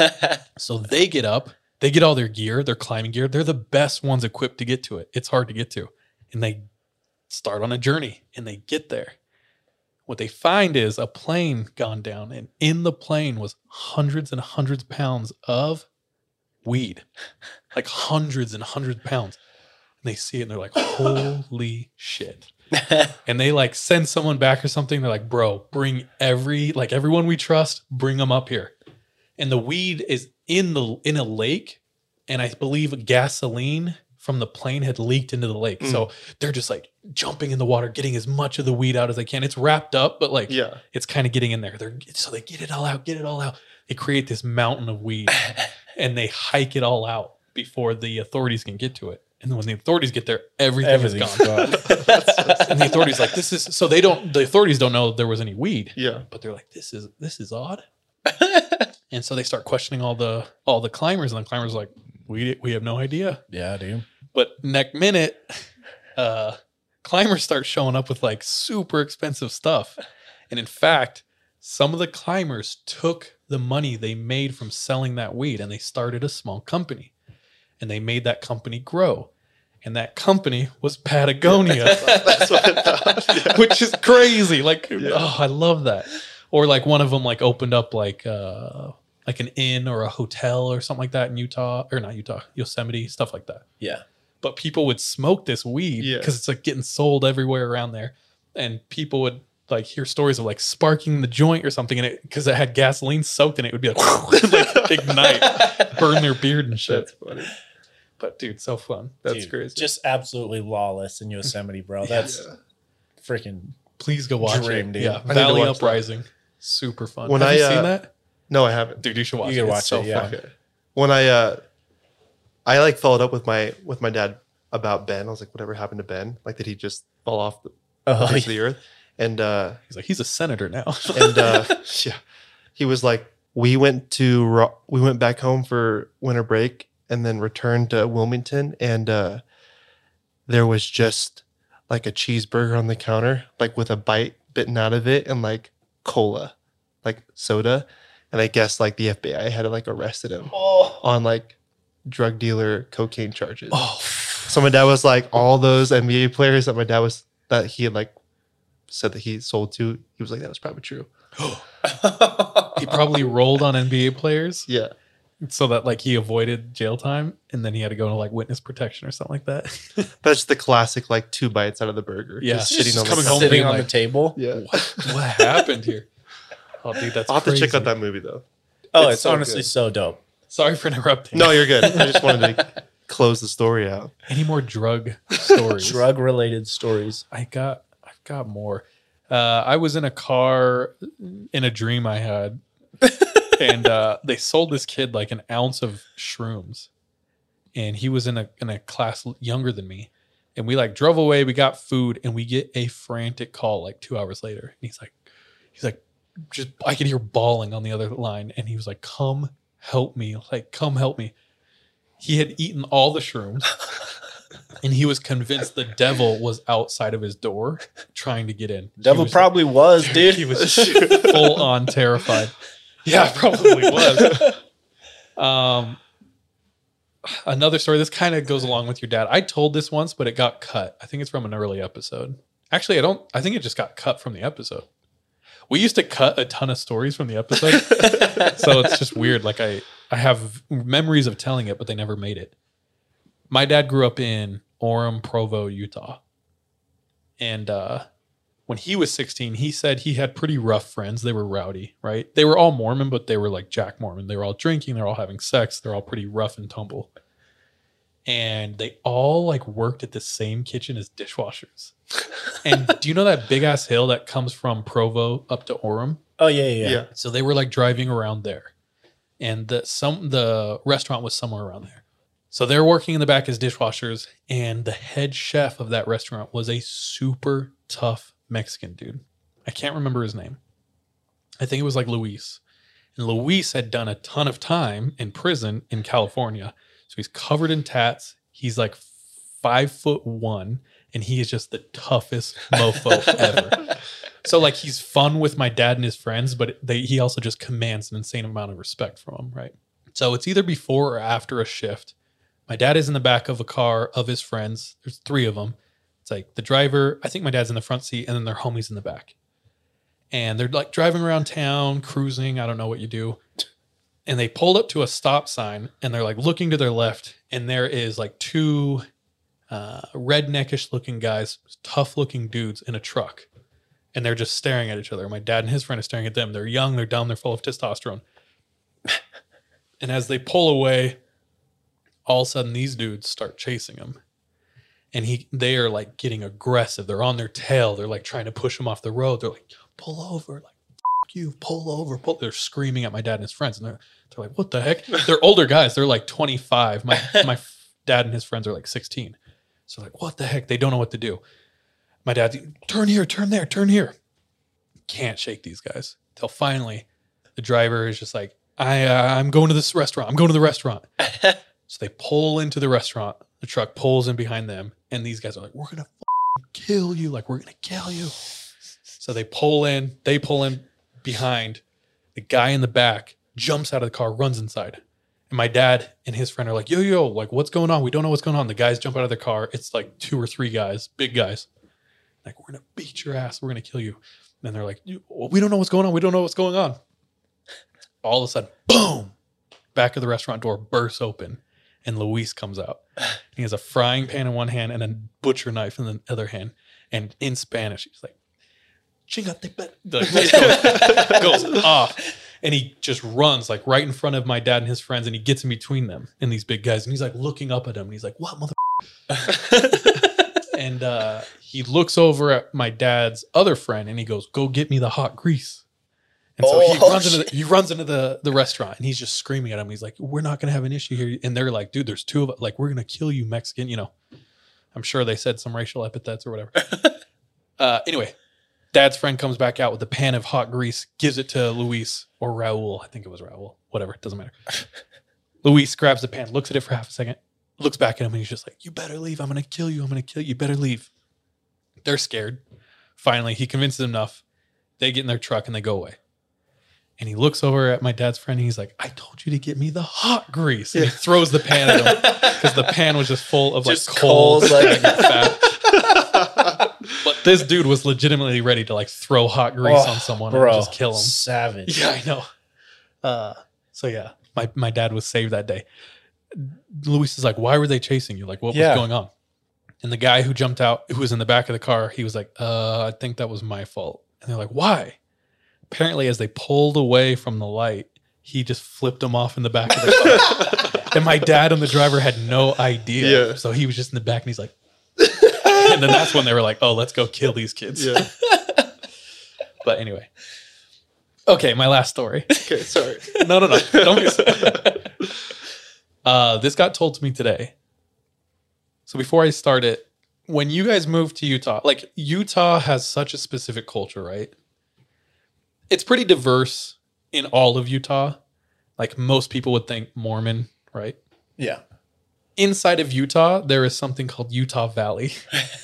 So they get up, they get all their gear, their climbing gear. They're the best ones equipped to get to it. It's hard to get to. And they start on a journey, and they get there. What they find is a plane gone down, and in the plane was hundreds and hundreds of pounds of weed. Like hundreds and hundreds of pounds. And they see it, and they're like, holy shit. And they like send someone back or something. They're like, bro, bring every, like everyone we trust, bring them up here. And the weed is in the, in a lake. And I believe gasoline from the plane had leaked into the lake. Mm. So they're just like jumping in the water, getting as much of the weed out as they can. It's wrapped up, but like Yeah. it's kind of getting in there. They're so they get it all out, get it all out. They create this mountain of weed and they hike it all out before the authorities can get to it. And then when the authorities get there, everything Everything's is gone. gone. And the authorities like, this is so they don't the authorities don't know there was any weed. Yeah. But they're like, this is this is odd. And so they start questioning all the all the climbers, and the climbers are like, we we have no idea. Yeah, dude. But next minute, uh, climbers start showing up with like super expensive stuff. And in fact, some of the climbers took the money they made from selling that weed and they started a small company. And they made that company grow. And that company was Patagonia. That's what I thought. Yeah. Which is crazy. Like, Yeah. oh, I love that. Or like one of them like opened up like uh like an inn or a hotel or something like that in Utah, or not Utah, Yosemite, stuff like that. Yeah. But people would smoke this weed Yeah. because it's like getting sold everywhere around there. And people would like hear stories of like sparking the joint or something, and it because it had gasoline soaked in it, it would be like, like ignite, burn their beard and shit. That's funny. But dude, so fun. That's Dude, crazy. Just absolutely lawless in Yosemite, bro. That's Yeah. freaking Please go watch Dream, it. dude. Yeah, I need to Valley watch that. Uprising, super fun. When Have I, you uh, seen that? No, I haven't. Dude, you should watch You it. can It's watch so it, yeah. fun. Okay. When I uh I like followed up with my with my dad about Ben. I was like, whatever happened to Ben? Like, did he just fall off the oh, face of the earth? And uh He's like, he's a senator now. and uh yeah. He was like, we went to Ro- we went back home for winter break and then returned to Wilmington, and uh there was just like a cheeseburger on the counter, like with a bite bitten out of it and like cola, like soda. And I guess like the F B I had like arrested him Oh. on like drug dealer cocaine charges. Oh. So my dad was like, all those N B A players that my dad was, that he had like said that he sold to, he was like, that was probably true. He probably rolled on N B A players Yeah. so that like he avoided jail time, and then he had to go into like witness protection or something like that. That's the classic like two bites out of the burger. Yeah. Just Just sitting on coming the home Sitting being on like, the table. Yeah. what, what happened here? Oh, dude, that's I'll have crazy. to check out that movie though. Oh, It's it's, so honestly good. so dope. Sorry for interrupting. No, you're good. I just wanted to close the story out. Any more drug stories? Drug related stories. I got, I've got more. Uh, I was in a car in a dream I had, and uh, they sold this kid like an ounce of shrooms, and he was in a in a class younger than me, and we like drove away. We got food, and we get a frantic call like two hours later, and he's like, he's like, just I could hear bawling on the other line, and he was like, "Come help me! Like, come help me!" He had eaten all the shrooms. And he was convinced the devil was outside of his door trying to get in. Devil He was- probably was, dude. He was full on terrified. Yeah, probably was. Um, another story. This kind of goes along with your dad. I told this once, but it got cut. I think it's from an early episode. Actually, I don't. I think it just got cut from the episode. We used to cut a ton of stories from the episode, so it's just weird. Like I, I have memories of telling it, but they never made it. My dad grew up in Orem, Provo, Utah. And uh, when he was sixteen, he said he had pretty rough friends. They were rowdy, right? They were all Mormon, but they were like Jack Mormon. They were all drinking. They're all having sex. They're all pretty rough and tumble. And they all like worked at the same kitchen as dishwashers. And do you know that big ass hill that comes from Provo up to Orem? Oh yeah, yeah, yeah. Yeah. So they were like driving around there. And the some the restaurant was somewhere around there. So they're working in the back as dishwashers, and the head chef of that restaurant was a super tough Mexican dude. I can't remember his name. I think it was like Luis. And Luis had done a ton of time in prison in California. So he's covered in tats. He's like five foot one, and he is just the toughest mofo ever. So like he's fun with my dad and his friends, but they, he also just commands an insane amount of respect from them, right? So it's either before or after a shift. My dad is in the back of a car of his friends. There's three of them. It's like the driver, I think my dad's in the front seat, and then their homies in the back. And they're like driving around town, cruising. I don't know what you do. And they pulled up to a stop sign, and they're like looking to their left, and there is like two uh, redneckish looking guys, tough looking dudes in a truck. And they're just staring at each other. My dad and his friend are staring at them. They're young, they're dumb, they're full of testosterone. And as they pull away, all of a sudden these dudes start chasing him. And he they are like getting aggressive. They're on their tail. They're like trying to push him off the road. They're like, pull over, like, F you, pull over, pull. They're screaming at my dad and his friends. And they're, they're like, what the heck? They're older guys. They're like twenty-five. My my dad and his friends are like sixteen. So like, what the heck? They don't know what to do. My dad's, turn here, turn there, turn here. Can't shake these guys. Till finally, the driver is just like, I, uh, I'm going to this restaurant. I'm going to the restaurant. So they pull into the restaurant. The truck pulls in behind them. And these guys are like, we're going to kill you. Like, we're going to kill you. So they pull in. They pull in behind. The guy in the back jumps out of the car, runs inside. And my dad and his friend are like, yo, yo, like, what's going on? We don't know what's going on. The guys jump out of the car. It's like two or three guys, big guys. Like, we're going to beat your ass. We're going to kill you. And they're like, we don't know what's going on. We don't know what's going on. All of a sudden, boom, back of the restaurant door bursts open. And Luis comes out. He has a frying pan in one hand and a butcher knife in the other hand. And in Spanish, he's like, chingate, like, goes, goes off. And he just runs like right in front of my dad and his friends. And he gets in between them and these big guys. And he's like looking up at him. And he's like, what, mother? And uh, he looks over at my dad's other friend and he goes, go get me the hot grease. And so Oh, he runs into the, he runs into the, the restaurant and he's just screaming at him. He's like, we're not going to have an issue here. And they're like, dude, there's two of us. Like, we're going to kill you, Mexican. You know, I'm sure they said some racial epithets or whatever. uh, anyway, dad's friend comes back out with a pan of hot grease, gives it to Luis or Raul. I think it was Raul. Whatever. It doesn't matter. Luis grabs the pan, looks at it for half a second, looks back at him, and he's just like, you better leave. I'm going to kill you. I'm going to kill you. You better leave. They're scared. finally, he convinces them enough. They get in their truck and they go away. And he looks over at my dad's friend and he's like, I told you to get me the hot grease. And he throws the pan at him because the pan was just full of like Just cold, cold, like- fat. But this dude was legitimately ready to like throw hot grease Oh, on someone bro, and just kill him. Savage. Yeah, I know. Uh, so yeah, my, my dad was saved that day. Luis is like, why were they chasing you? Like, what Yeah. was going on? And the guy who jumped out, who was in the back of the car, he was like, uh, I think that was my fault. And they're like, why? Apparently, as they pulled away from the light, he just flipped him off in the back of the car. And my dad and the driver had no idea. Yeah. So he was just in the back and he's like, and then that's when they were like, oh, let's go kill these kids. Yeah. But anyway. Okay, my last story. Okay, sorry. No, no, no. Don't be sorry. Uh, this got told to me today. So before I start it, when you guys moved to Utah, like Utah has such a specific culture, right? It's pretty diverse in all of Utah. Like most people would think Mormon, right? Yeah. Inside of Utah, there is something called Utah Valley,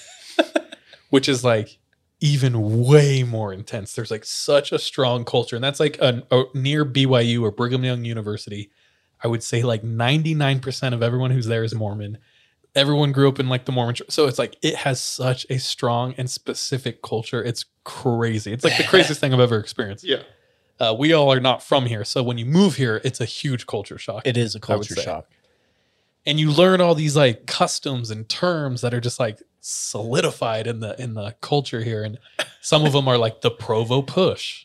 which is like even way more intense. There's like such a strong culture. And that's like a, a, near B Y U or Brigham Young University. I would say like ninety-nine percent of everyone who's there is Mormon. Everyone grew up in like the Mormon church. So it's like it has such a strong and specific culture. It's crazy. It's like the craziest thing I've ever experienced. Yeah. Uh, we all are not from here. So when you move here, it's a huge culture shock. It is a I would culture say. shock. And you learn all these like customs and terms that are just like solidified in the in the culture here. And some of them are like the Provo push.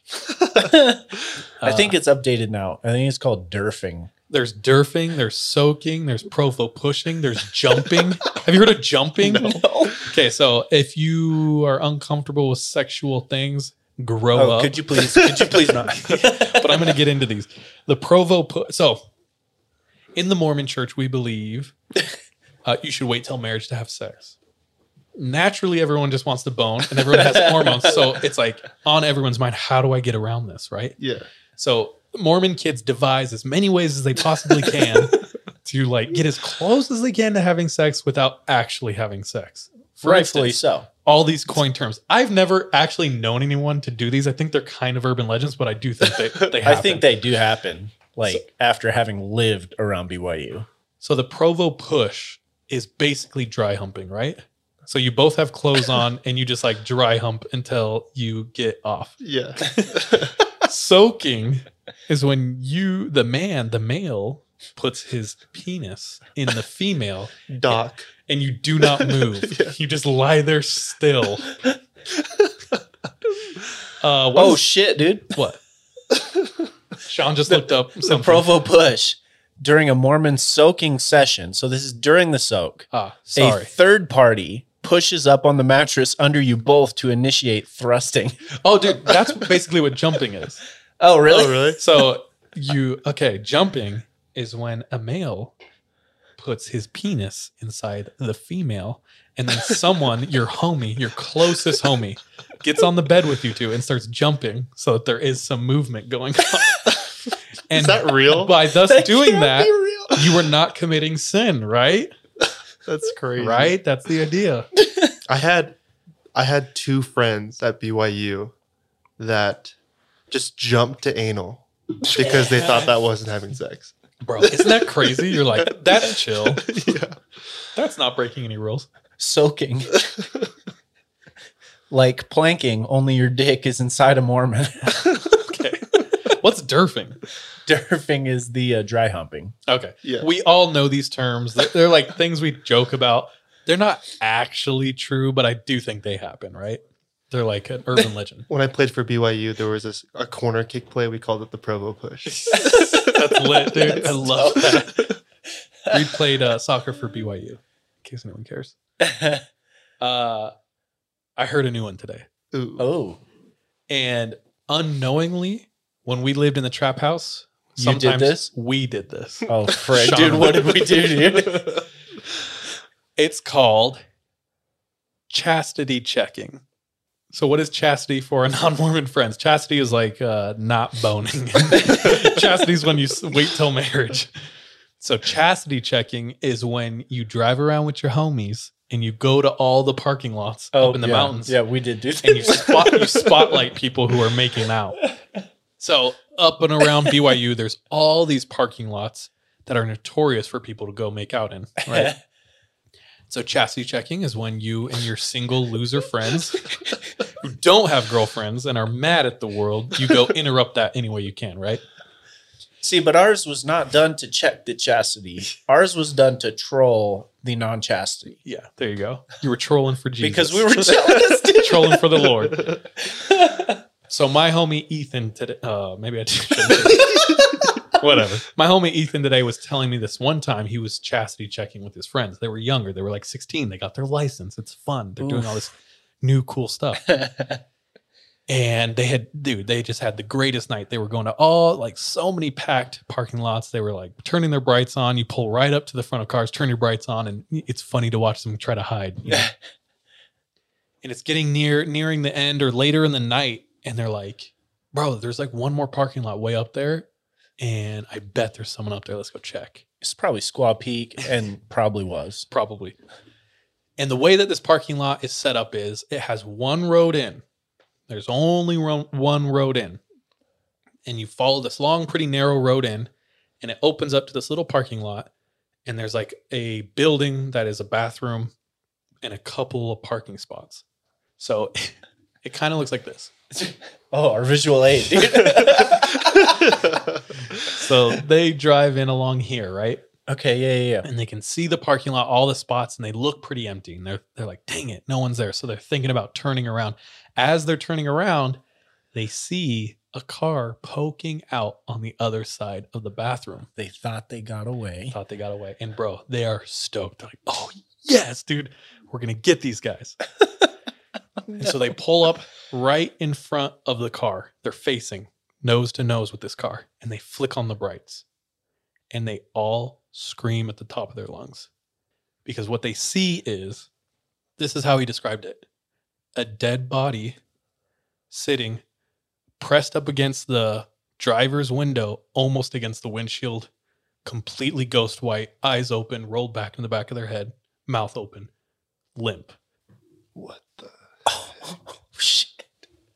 I think it's updated now. I think it's called derfing. There's derfing, there's soaking, there's Provo pushing, there's jumping. Have you heard of jumping? No. Okay, so if you are uncomfortable with sexual things, grow Oh, up. could you please? Could you please not? But I'm going to get into these. The Provo pu- so in the Mormon church, we believe uh, you should wait till marriage to have sex. Naturally, everyone just wants to bone, and everyone has hormones. So it's like on everyone's mind, how do I get around this, right? Yeah. So Mormon kids devise as many ways as they possibly can to like get as close as they can to having sex without actually having sex. For Rightfully instance, so. all these coin terms. I've never actually known anyone to do these. I think they're kind of urban legends, but I do think they, they I happen. think they do happen. Like after having lived around B Y U. So the Provo push is basically dry humping, right? So you both have clothes on and you just like dry hump until you get off. Yeah. Soaking is when you, the man, the male, puts his penis in the female Doc. and you do not move. Yeah. You just lie there still. Uh, what Oh is- shit, dude. what? Sean just looked up The something. Provo push during a Mormon soaking session. So this is during the soak. Ah, sorry. A third party pushes up on the mattress under you both to initiate thrusting. Oh, dude, that's basically what jumping is. Oh, really? Oh, really? So you okay? Jumping is when a male puts his penis inside the female, and then someone, your homie, your closest homie, gets on the bed with you two and starts jumping, so that there is some movement going on. And Is that real? by thus That doing can't that, be real. you are not committing sin, right? That's crazy. Right? That's the idea. I had I had two friends at B Y U that just jumped to anal because they thought that wasn't having sex. Bro, isn't that crazy? You're like, that's chill. Yeah. That's not breaking any rules. Soaking. Like planking, only your dick is inside a Mormon. Okay. What's derfing? Derfing is the uh, dry humping. Okay. Yeah. We all know these terms. They're, they're like things we joke about. They're not actually true, but I do think they happen, right? They're like an urban legend. When I played for B Y U, there was this a corner kick play. We called it the Provo push. That's lit, dude. I love that. We played uh, soccer for B Y U, in case anyone cares. Uh, I heard a new one today. Ooh. Oh, And unknowingly, when we lived in the trap house, You did sometimes this? we did this. oh, Fred, Sean. dude, what did we do, dude? It's called chastity checking. So what is chastity for our non-Mormon friends? Chastity is like uh, not boning. Chastity is when you s- wait till marriage. So chastity checking is when you drive around with your homies and you go to all the parking lots up in the yeah. mountains. Yeah, we did do that. And you spot you spotlight people who are making out. So up and around B Y U, there's all these parking lots that are notorious for people to go make out in, right? So chastity checking is when you and your single loser friends who don't have girlfriends and are mad at the world, you go interrupt that any way you can, right? See, but ours was not done to check the chastity. Ours was done to troll the non-chastity. Yeah, there you go. You were trolling for Jesus. Because we were jealous, dude. Trolling for the Lord. So my homie Ethan today, uh, maybe I shouldn't. Whatever. My homie Ethan today was telling me this one time he was chastity checking with his friends. They were younger. They were like sixteen. They got their license. It's fun. They're Oof. doing all this new cool stuff. And they had, dude, they just had the greatest night. They were going to all, like, so many packed parking lots. They were like turning their brights on. You pull right up to the front of cars, turn your brights on, and it's funny to watch them try to hide. You know? And it's getting near, nearing the end or later in the night. And they're like, bro, there's like one more parking lot way up there. And I bet there's someone up there. Let's go check. It's probably Squaw Peak, and probably was. Probably. And the way that this parking lot is set up is it has one road in. There's only one road in. And you follow this long, pretty narrow road in, and it opens up to this little parking lot. And there's like a building that is a bathroom and a couple of parking spots. So it kind of looks like this. Oh, our visual aid, dude. So they drive in along here, right? Okay, yeah, yeah, yeah. And they can see the parking lot, all the spots, and they look pretty empty. And they're they're like, dang it, no one's there. So they're thinking about turning around. As they're turning around, they see a car poking out on the other side of the bathroom. They thought they got away. Thought they got away. And bro, they are stoked. They're like, oh, yes, dude, we're going to get these guys. No. And so they pull up right in front of the car. They're facing nose to nose with this car. And they flick on the brights. And they all scream at the top of their lungs. Because what they see is, this is how he described it. A dead body sitting pressed up against the driver's window, almost against the windshield, completely ghost white, eyes open, rolled back in the back of their head, mouth open, limp. What the? Oh, shit.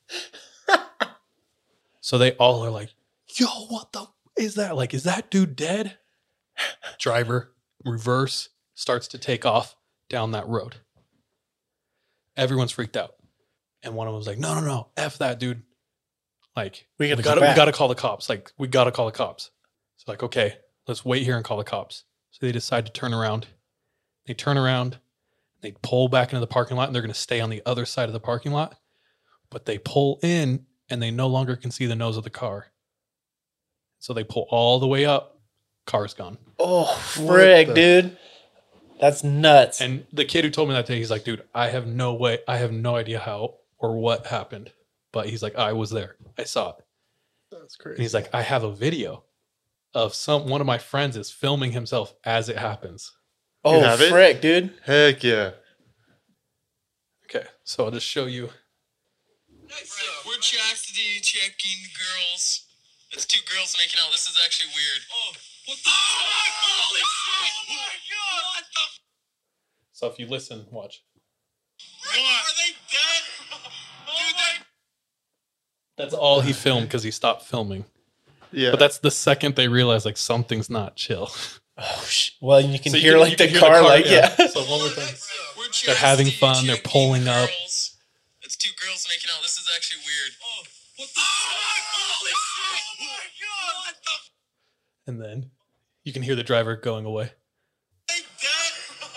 So they all are like, yo, what the is that? Like, is that dude dead? Driver, reverse, starts to take off down that road. Everyone's freaked out. And one of them was like, no, no, no, F that, dude. Like, we gotta, we gotta, we gotta call the cops. Like, we gotta call the cops. So like, okay, let's wait here and call the cops. So they decide to turn around. They turn around. They pull back into the parking lot, and they're going to stay on the other side of the parking lot. But they pull in, and they no longer can see the nose of the car. So they pull all the way up. Car's gone. Oh, frick, dude. That's nuts. And the kid who told me that day, he's like, dude, I have no way. I have no idea how or what happened. But he's like, I was there. I saw it. That's crazy. And he's like, I have a video of some one of my friends is filming himself as it happens. Oh, frick, dude. Heck yeah. Okay, so I'll just show you. We're chastity checking girls. It's two girls making out. This is actually weird. Oh, what the? Oh, my, holy shit! Oh, my God! What the? So if you listen, watch. What? Are they dead? Dude, they... That's all he filmed because he stopped filming. Yeah. But that's the second they realize, like, something's not chill. Oh, sh- well, you can So you hear, can- like, you the, can hear car, the car, like, yeah. yeah. So one more time. We're They're having chastity fun. They're checking pulling up. girls. It's two girls making out. This is actually weird. Oh, what the? Oh, my, holy shit! Oh, my God! What the? And then you can hear the driver going away. They dead?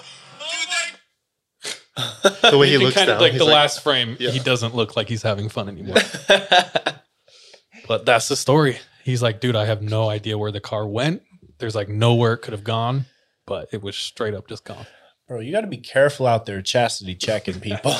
Dude, they... The way he You can looks kind of, down. like he's the last frame, Yeah. he doesn't look like he's having fun anymore. But that's the story. He's like, dude, I have no idea where the car went. There's like nowhere it could have gone, but it was straight up just gone. Bro, you got to be careful out there chastity checking people.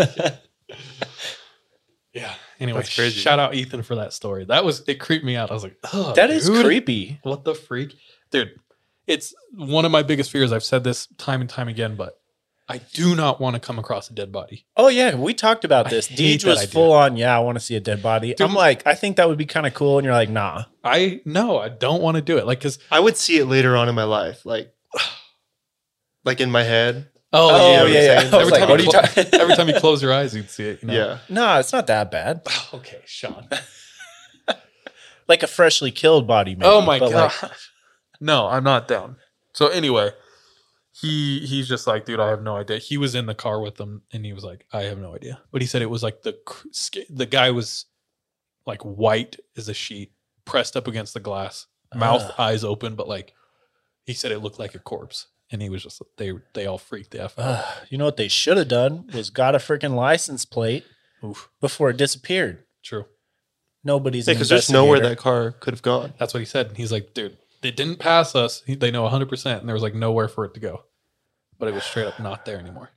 Yeah. Anyway, That's crazy. shout out Ethan for that story. That was, it creeped me out. I was like, oh, That is dude, creepy. What the freak? Dude, it's one of my biggest fears. I've said this time and time again, but I do not want to come across a dead body. Oh, yeah. We talked about I this. hate Deej that was idea. full on, yeah, I want to see a dead body. Dude. I'm like, I think that would be kind of cool. And you're like, nah. I, no, I don't want to do it. Like, cause I would see it later on in my life. Like, like in my head. Oh, Oh, yeah, yeah, yeah. I was Every, like, time what you are you clo- talking- every time you close your eyes, you'd see it. You know? Yeah. No, it's not that bad. Okay, Sean. Like a freshly killed body, maybe. Oh my but god. like- No, I'm not down. So anyway, he he's just like, dude, I have no idea. He was in the car with them, and he was like, I have no idea. But he said it was like the cr- sca- the guy was like white as a sheet, pressed up against the glass, mouth, Ugh. eyes open, but like he said it looked like a corpse, and he was just they they all freaked the f out. Uh, you know what they should have done was got a freaking license plate Oof, before it disappeared. true. Nobody's Yeah, an because there's nowhere investigator. that car could have gone. That's what he said. He's like, dude, it didn't pass us. He, they know one hundred percent, and there was like nowhere for it to go, but it was straight up not there anymore.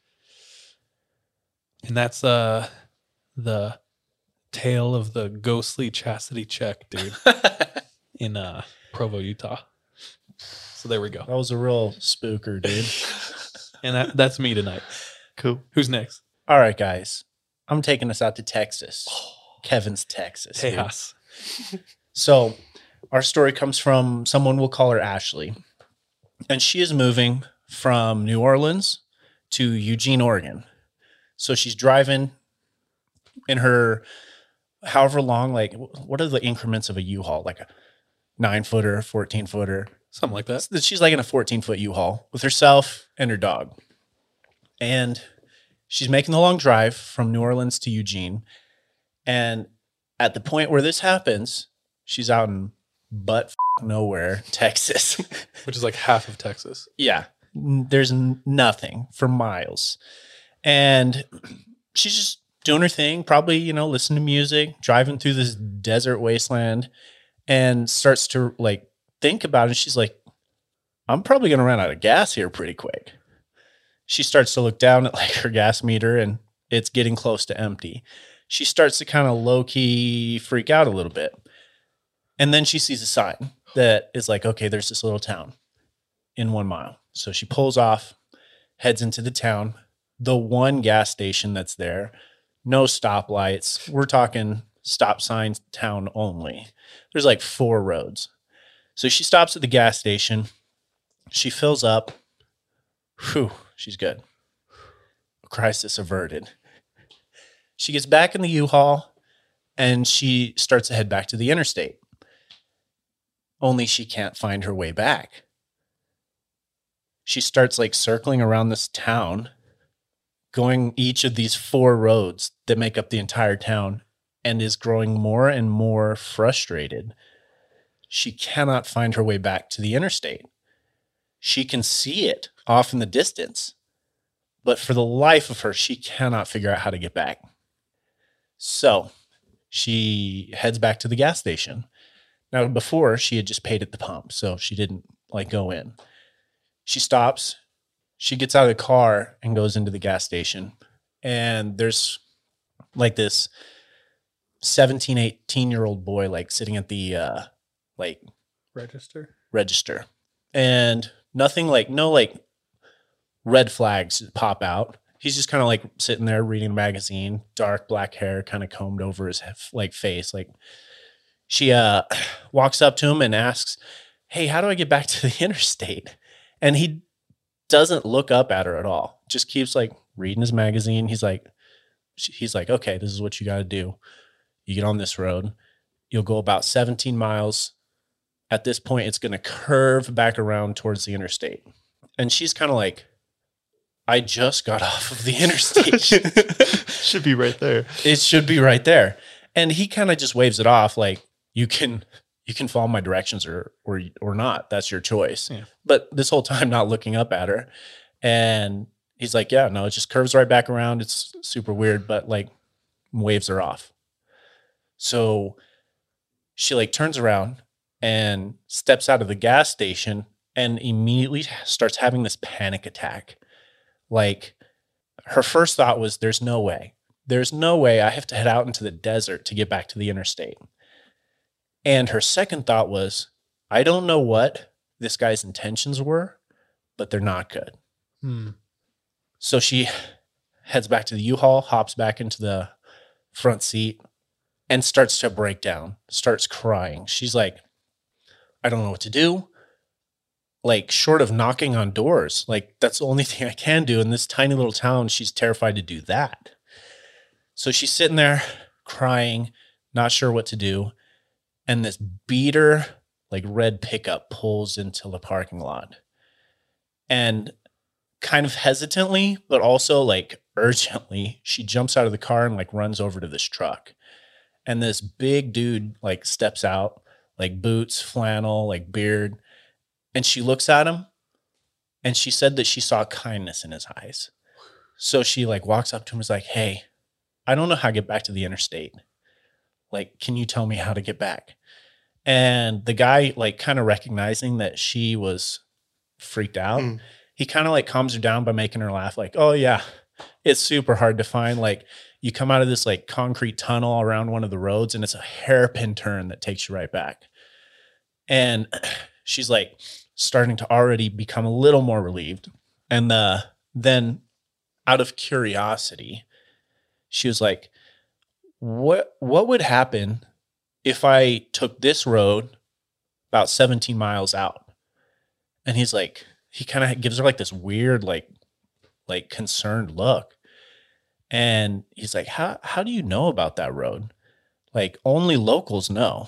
And that's uh the tale of the ghostly chastity check, dude, in uh Provo, Utah. So there we go. That was a real spooker, dude. And that, that's me tonight. Cool. Who's next? All right, guys. I'm taking us out to Texas. Kevin's Texas. dude. Tejas. So, our story comes from someone, we'll call her Ashley. And she is moving from New Orleans to Eugene, Oregon. So, she's driving in her however long, like, what are the increments of a U-Haul? Like a nine footer, fourteen footer. Something like that. She's like in a fourteen foot U-Haul with herself and her dog. And she's making the long drive from New Orleans to Eugene. And at the point where this happens, she's out in butt f- nowhere, Texas. Which is like half of Texas. Yeah. N- There's n- nothing for miles. And she's just doing her thing, probably, you know, listening to music, driving through this desert wasteland, and starts to like think about it. She's like, I'm probably going to run out of gas here pretty quick. She starts to look down at like her gas meter, and it's getting close to empty. She starts to kind of low key freak out a little bit. And then she sees a sign that is like, okay, there's this little town in one mile. So she pulls off, heads into the town, the one gas station that's there, no stoplights. We're talking stop signs town only. There's like four roads. So she stops at the gas station. She fills up. Whew, she's good. Crisis averted. She gets back in the U-Haul and she starts to head back to the interstate. Only she can't find her way back. She starts like circling around this town, going each of these four roads that make up the entire town, and is growing more and more frustrated. She cannot find her way back to the interstate. She can see it off in the distance, but for the life of her, she cannot figure out how to get back. So she heads back to the gas station. Now, before, she had just paid at the pump, so she didn't like go in. She stops. She gets out of the car and goes into the gas station. And there's like this seventeen, eighteen year old boy like sitting at the uh, like Register. register. And nothing like, no like red flags pop out. He's just kind of like sitting there reading a magazine, dark black hair kind of combed over his like face. Like she uh, walks up to him and asks, hey, how do I get back to the interstate? And he doesn't look up at her at all. Just keeps like reading his magazine. He's like, he's like, okay, this is what you got to do. You get on this road. You'll go about seventeen miles. At this point, it's going to curve back around towards the interstate. And she's kind of like, I just got off of the interstate. Should be right there. It should be right there. And he kind of just waves it off like, you can you can follow my directions or or or not. That's your choice. Yeah. But this whole time not looking up at her. And he's like, yeah, no, it just curves right back around. It's super weird, but like waves her off. So she like turns around and steps out of the gas station and immediately starts having this panic attack. Like her first thought was, there's no way. There's no way I have to head out into the desert to get back to the interstate. And her second thought was, I don't know what this guy's intentions were, but they're not good. Hmm. So she heads back to the U-Haul, hops back into the front seat, and starts to break down, starts crying. She's like, I don't know what to do. like short of knocking on doors. Like that's the only thing I can do in this tiny little town. She's terrified to do that. So she's sitting there crying, not sure what to do. And this beater, like red pickup, pulls into the parking lot. And kind of hesitantly, but also like urgently, she jumps out of the car and like runs over to this truck. And this big dude like steps out, like boots, flannel, like beard. And she looks at him and she said that she saw kindness in his eyes. So she like walks up to him and is like, hey, I don't know how to get back to the interstate. Like, can you tell me how to get back? And the guy, like kind of recognizing that she was freaked out, mm. he kind of like calms her down by making her laugh. Like, oh yeah, it's super hard to find. Like you come out of this like concrete tunnel around one of the roads and it's a hairpin turn that takes you right back. And she's like starting to already become a little more relieved. And uh, then out of curiosity, she was like, what, what would happen if I took this road about seventeen miles out? And he's like, he kind of gives her like this weird, like, like concerned look. And he's like, how, how do you know about that road? Like only locals know.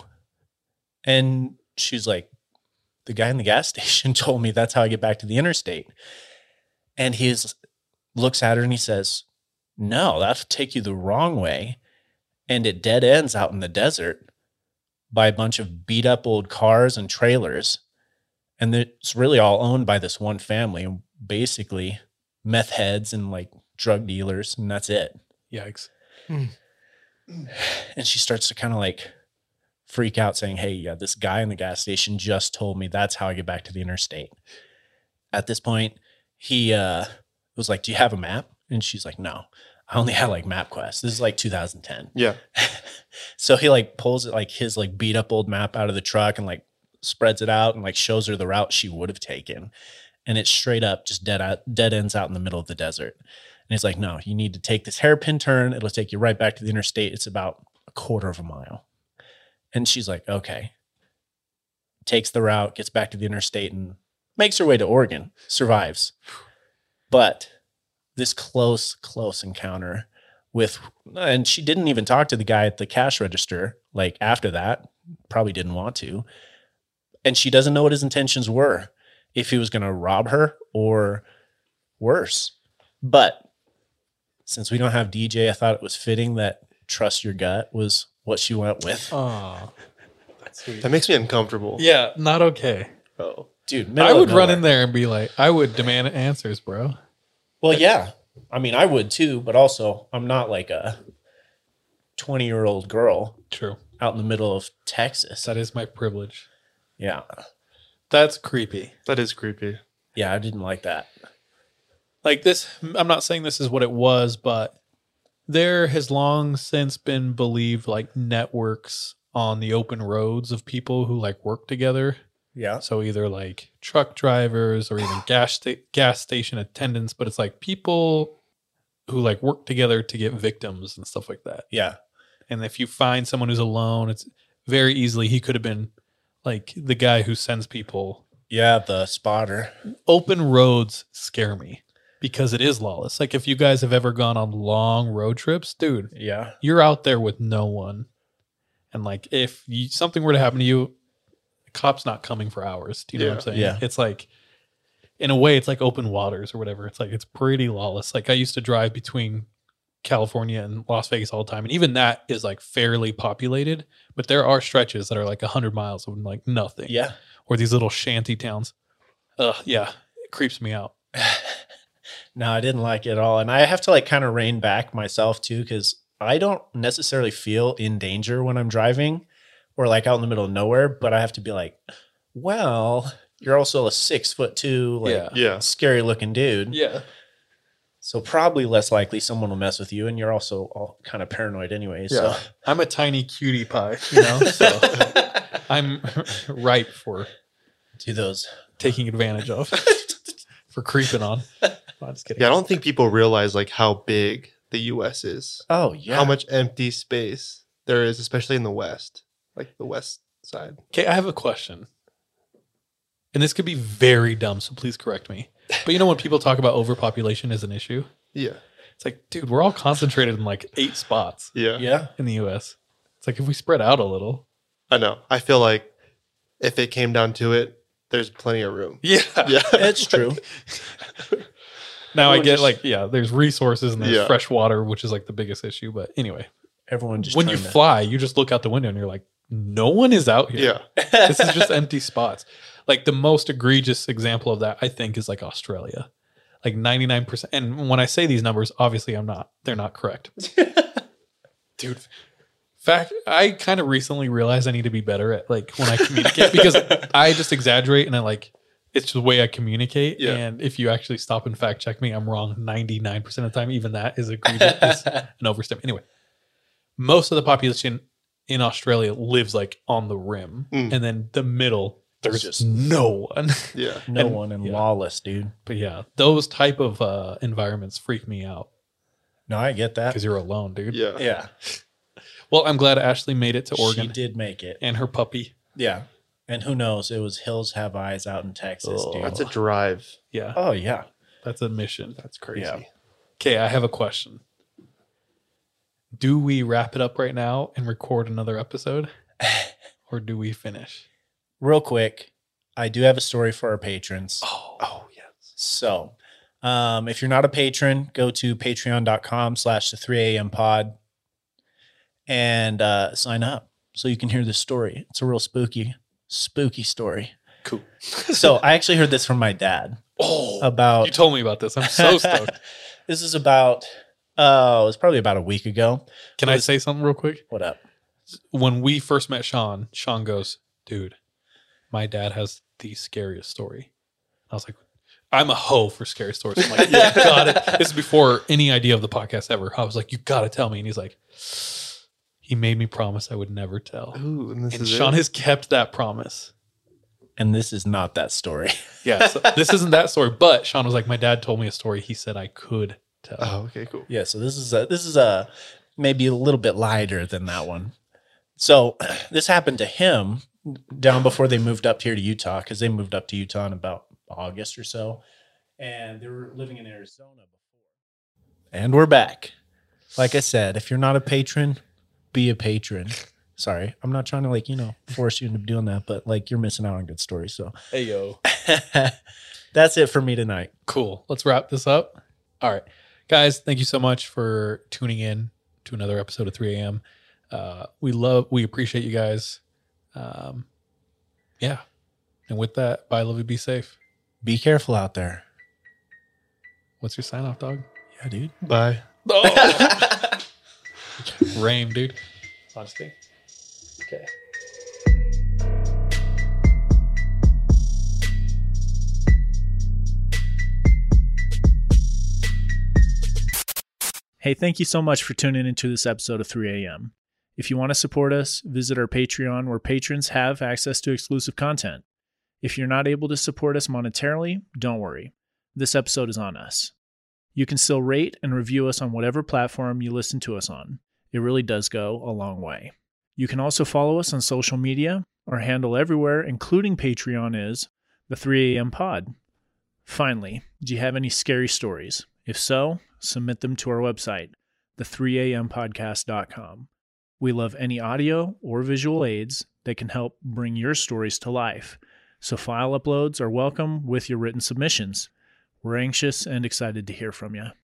And she's like, the guy in the gas station told me that's how I get back to the interstate. And he looks at her and he says, no, that'll take you the wrong way. And it dead ends out in the desert by a bunch of beat up old cars and trailers. And it's really all owned by this one family, basically meth heads and like drug dealers. And that's it. Yikes. Hmm. And she starts to kind of like freak out saying, hey, yeah, this guy in the gas station just told me that's how I get back to the interstate. At this point, he uh, was like, do you have a map? And she's like, no, I only had like MapQuest. This is like two thousand ten. Yeah. So he like pulls it like his like beat up old map out of the truck and like spreads it out and like shows her the route she would have taken. And it's straight up just dead out, dead ends out in the middle of the desert. And he's like, no, you need to take this hairpin turn. It'll take you right back to the interstate. It's about a quarter of a mile. And she's like, okay. Takes the route, gets back to the interstate and makes her way to Oregon, survives. But this close, close encounter with, and she didn't even talk to the guy at the cash register, like after that, probably didn't want to. And she doesn't know what his intentions were, if he was going to rob her or worse. But since we don't have D J, I thought it was fitting that trust your gut was what she went with. Oh, that's sweet. That makes me uncomfortable. Yeah, not okay. Oh, dude, I would run in there and be like, I would demand answers, bro. Well, yeah. I mean, I would too, but also I'm not like a twenty-year-old girl. True. Out in the middle of Texas. That is my privilege. Yeah. That's creepy. That is creepy. Yeah, I didn't like that. Like this, I'm not saying this is what it was, but there has long since been believed like networks on the open roads of people who like work together. Yeah. So either like truck drivers or even gas sta- gas station attendants, but it's like people who like work together to get victims and stuff like that. Yeah. And if you find someone who's alone, it's very easily he could have been like the guy who sends people. Yeah, the spotter. Open roads scare me because it is lawless. Like if you guys have ever gone on long road trips, dude, yeah, you're out there with no one. And like if you, something were to happen to you, the cop's not coming for hours. Do you know Yeah. what I'm saying? Yeah. It's like, in a way, it's like open waters or whatever. It's like, it's pretty lawless. Like I used to drive between California and Las Vegas all the time. And even that is like fairly populated, but there are stretches that are like a hundred miles of like nothing. Yeah. Or these little shanty towns. Ugh, yeah. It creeps me out. No, I didn't like it at all. And I have to like kind of rein back myself too, because I don't necessarily feel in danger when I'm driving or like out in the middle of nowhere, but I have to be like, well, you're also a six foot two, like Yeah. Yeah. scary looking dude. Yeah. So probably less likely someone will mess with you. And you're also all kind of paranoid anyway. So Yeah. I'm a tiny cutie pie, you know, so I'm ripe for do those. taking advantage of, for creeping on. I'm just kidding. Yeah, I don't think people realize like how big the U S is. Oh, yeah. How much empty space there is, especially in the West, like the West side. Okay, I have a question. and this could be very dumb, so please correct me. But you know when people talk about overpopulation as an issue, Yeah. it's like, dude, we're all concentrated in like eight spots Yeah. Yeah. in the U S. It's like if we spread out a little. I know. I feel like if it came down to it, there's plenty of room. Yeah. Yeah. It's true. Now I Everyone get just- like, yeah, there's resources and there's Yeah. fresh water, which is like the biggest issue. But anyway, Everyone just when you trying to- fly, you just look out the window and you're like, no one is out here. Yeah. This is just empty spots. Like the most egregious example of that, I think, is like Australia. Like ninety-nine percent. And when I say these numbers, obviously I'm not, they're not correct. Dude, fact, I kind of recently realized I need to be better at like when I communicate because I just exaggerate and I like, it's just the way I communicate. Yeah. And if you actually stop and fact check me, I'm wrong ninety-nine percent of the time. Even that is egregious, is an overstep. Anyway, most of the population in Australia lives like on the rim. Mm. And then the middle, there's just- just no one. Yeah. no and- one and yeah. lawless, dude. But yeah, those type of uh, environments freak me out No, I get that. because you're alone, dude. Yeah. Yeah. Well, I'm glad Ashley made it to She Oregon did make it. and her puppy. Yeah. And who knows? It was Hills Have Eyes out in Texas, Oh. dude. That's a drive. Yeah, Oh, yeah. that's a mission. That's crazy. Yeah. Okay, I have a question. Do we wrap it up right now and record another episode? Or do we finish? Real quick, I do have a story for our patrons. Oh, Oh, yes. So, um, if you're not a patron, go to patreon.com slash the 3am pod and uh, sign up so you can hear this story. It's a real spooky, spooky story. cool. So I actually heard this from my dad Oh, about you told me about this. I'm so stoked. This is about, uh, it was probably about a week ago. Can I say something real quick? What up? When we first met Sean, Sean goes, dude, my dad has the scariest story. I was like, I'm a hoe for scary stories. I'm like, you got it. This is before any idea of the podcast ever. I was like, you got to tell me. And he's like, he made me promise I would never tell. Ooh, and this And is Sean it? has kept that promise. And this is not that story. Yeah, so this isn't that story, but Sean was like, my dad told me a story he said I could tell. Oh, okay, cool. Yeah, so this is a this is a maybe a little bit lighter than that one. So this happened to him down before they moved up here to Utah, because they moved up to Utah in about August or so, and they were living in Arizona before. And we're back. Like I said, if you're not a patron, be a patron. Sorry, I'm not trying to like you know force you into doing that, but like you're missing out on good stories. So Hey, yo. that's it for me tonight. Cool. Let's wrap this up. All right. Guys, thank you so much for tuning in to another episode of three a.m. Uh, we love, we appreciate you guys. Um, yeah. And with that, bye, love you, be safe. Be careful out there. What's your sign off, dog? Yeah, dude. Bye. Oh. Rame, dude. Honesty. Okay. Hey, thank you so much for tuning into this episode of three a.m. If you want to support us, visit our Patreon where patrons have access to exclusive content. If you're not able to support us monetarily, don't worry. This episode is on us. You can still rate and review us on whatever platform you listen to us on. It really does go a long way. You can also follow us on social media. Our handle everywhere, including Patreon, is the three a.m. pod. Finally, do you have any scary stories? If so, submit them to our website, the three a m podcast dot com. We love any audio or visual aids that can help bring your stories to life. So file uploads are welcome with your written submissions. We're anxious and excited to hear from you.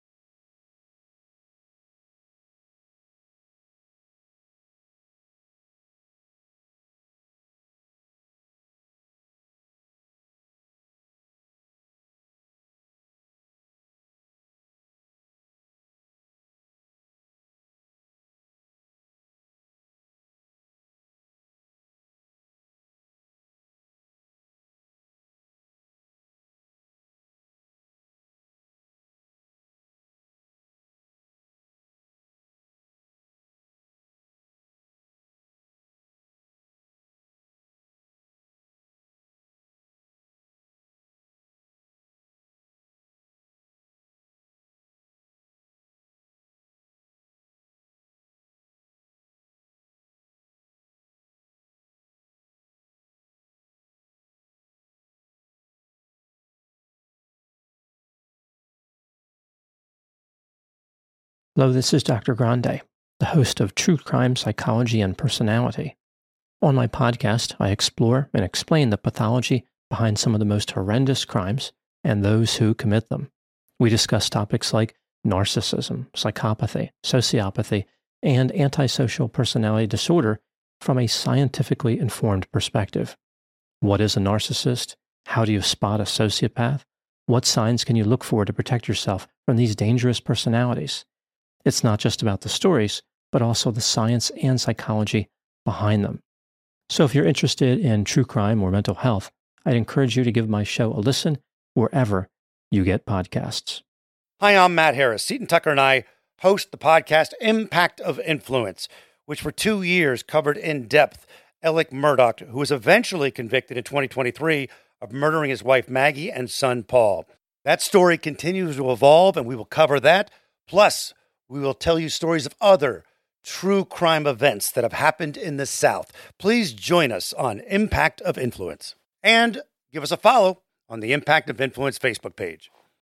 Hello, this is Doctor Grande, the host of True Crime Psychology and Personality. On my podcast, I explore and explain the pathology behind some of the most horrendous crimes and those who commit them. We discuss topics like narcissism, psychopathy, sociopathy, and antisocial personality disorder from a scientifically informed perspective. What is a narcissist? How do you spot a sociopath? What signs can you look for to protect yourself from these dangerous personalities? It's not just about the stories, but also the science and psychology behind them. So if you're interested in true crime or mental health, I'd encourage you to give my show a listen wherever you get podcasts. Hi, I'm Matt Harris. Seton Tucker and I host the podcast Impact of Influence, which for two years covered in depth Alec Murdaugh, who was eventually convicted in twenty twenty-three of murdering his wife Maggie and son Paul. That story continues to evolve, and we will cover that. Plus, we will tell you stories of other true crime events that have happened in the South. Please join us on Impact of Influence. And give us a follow on the Impact of Influence Facebook page.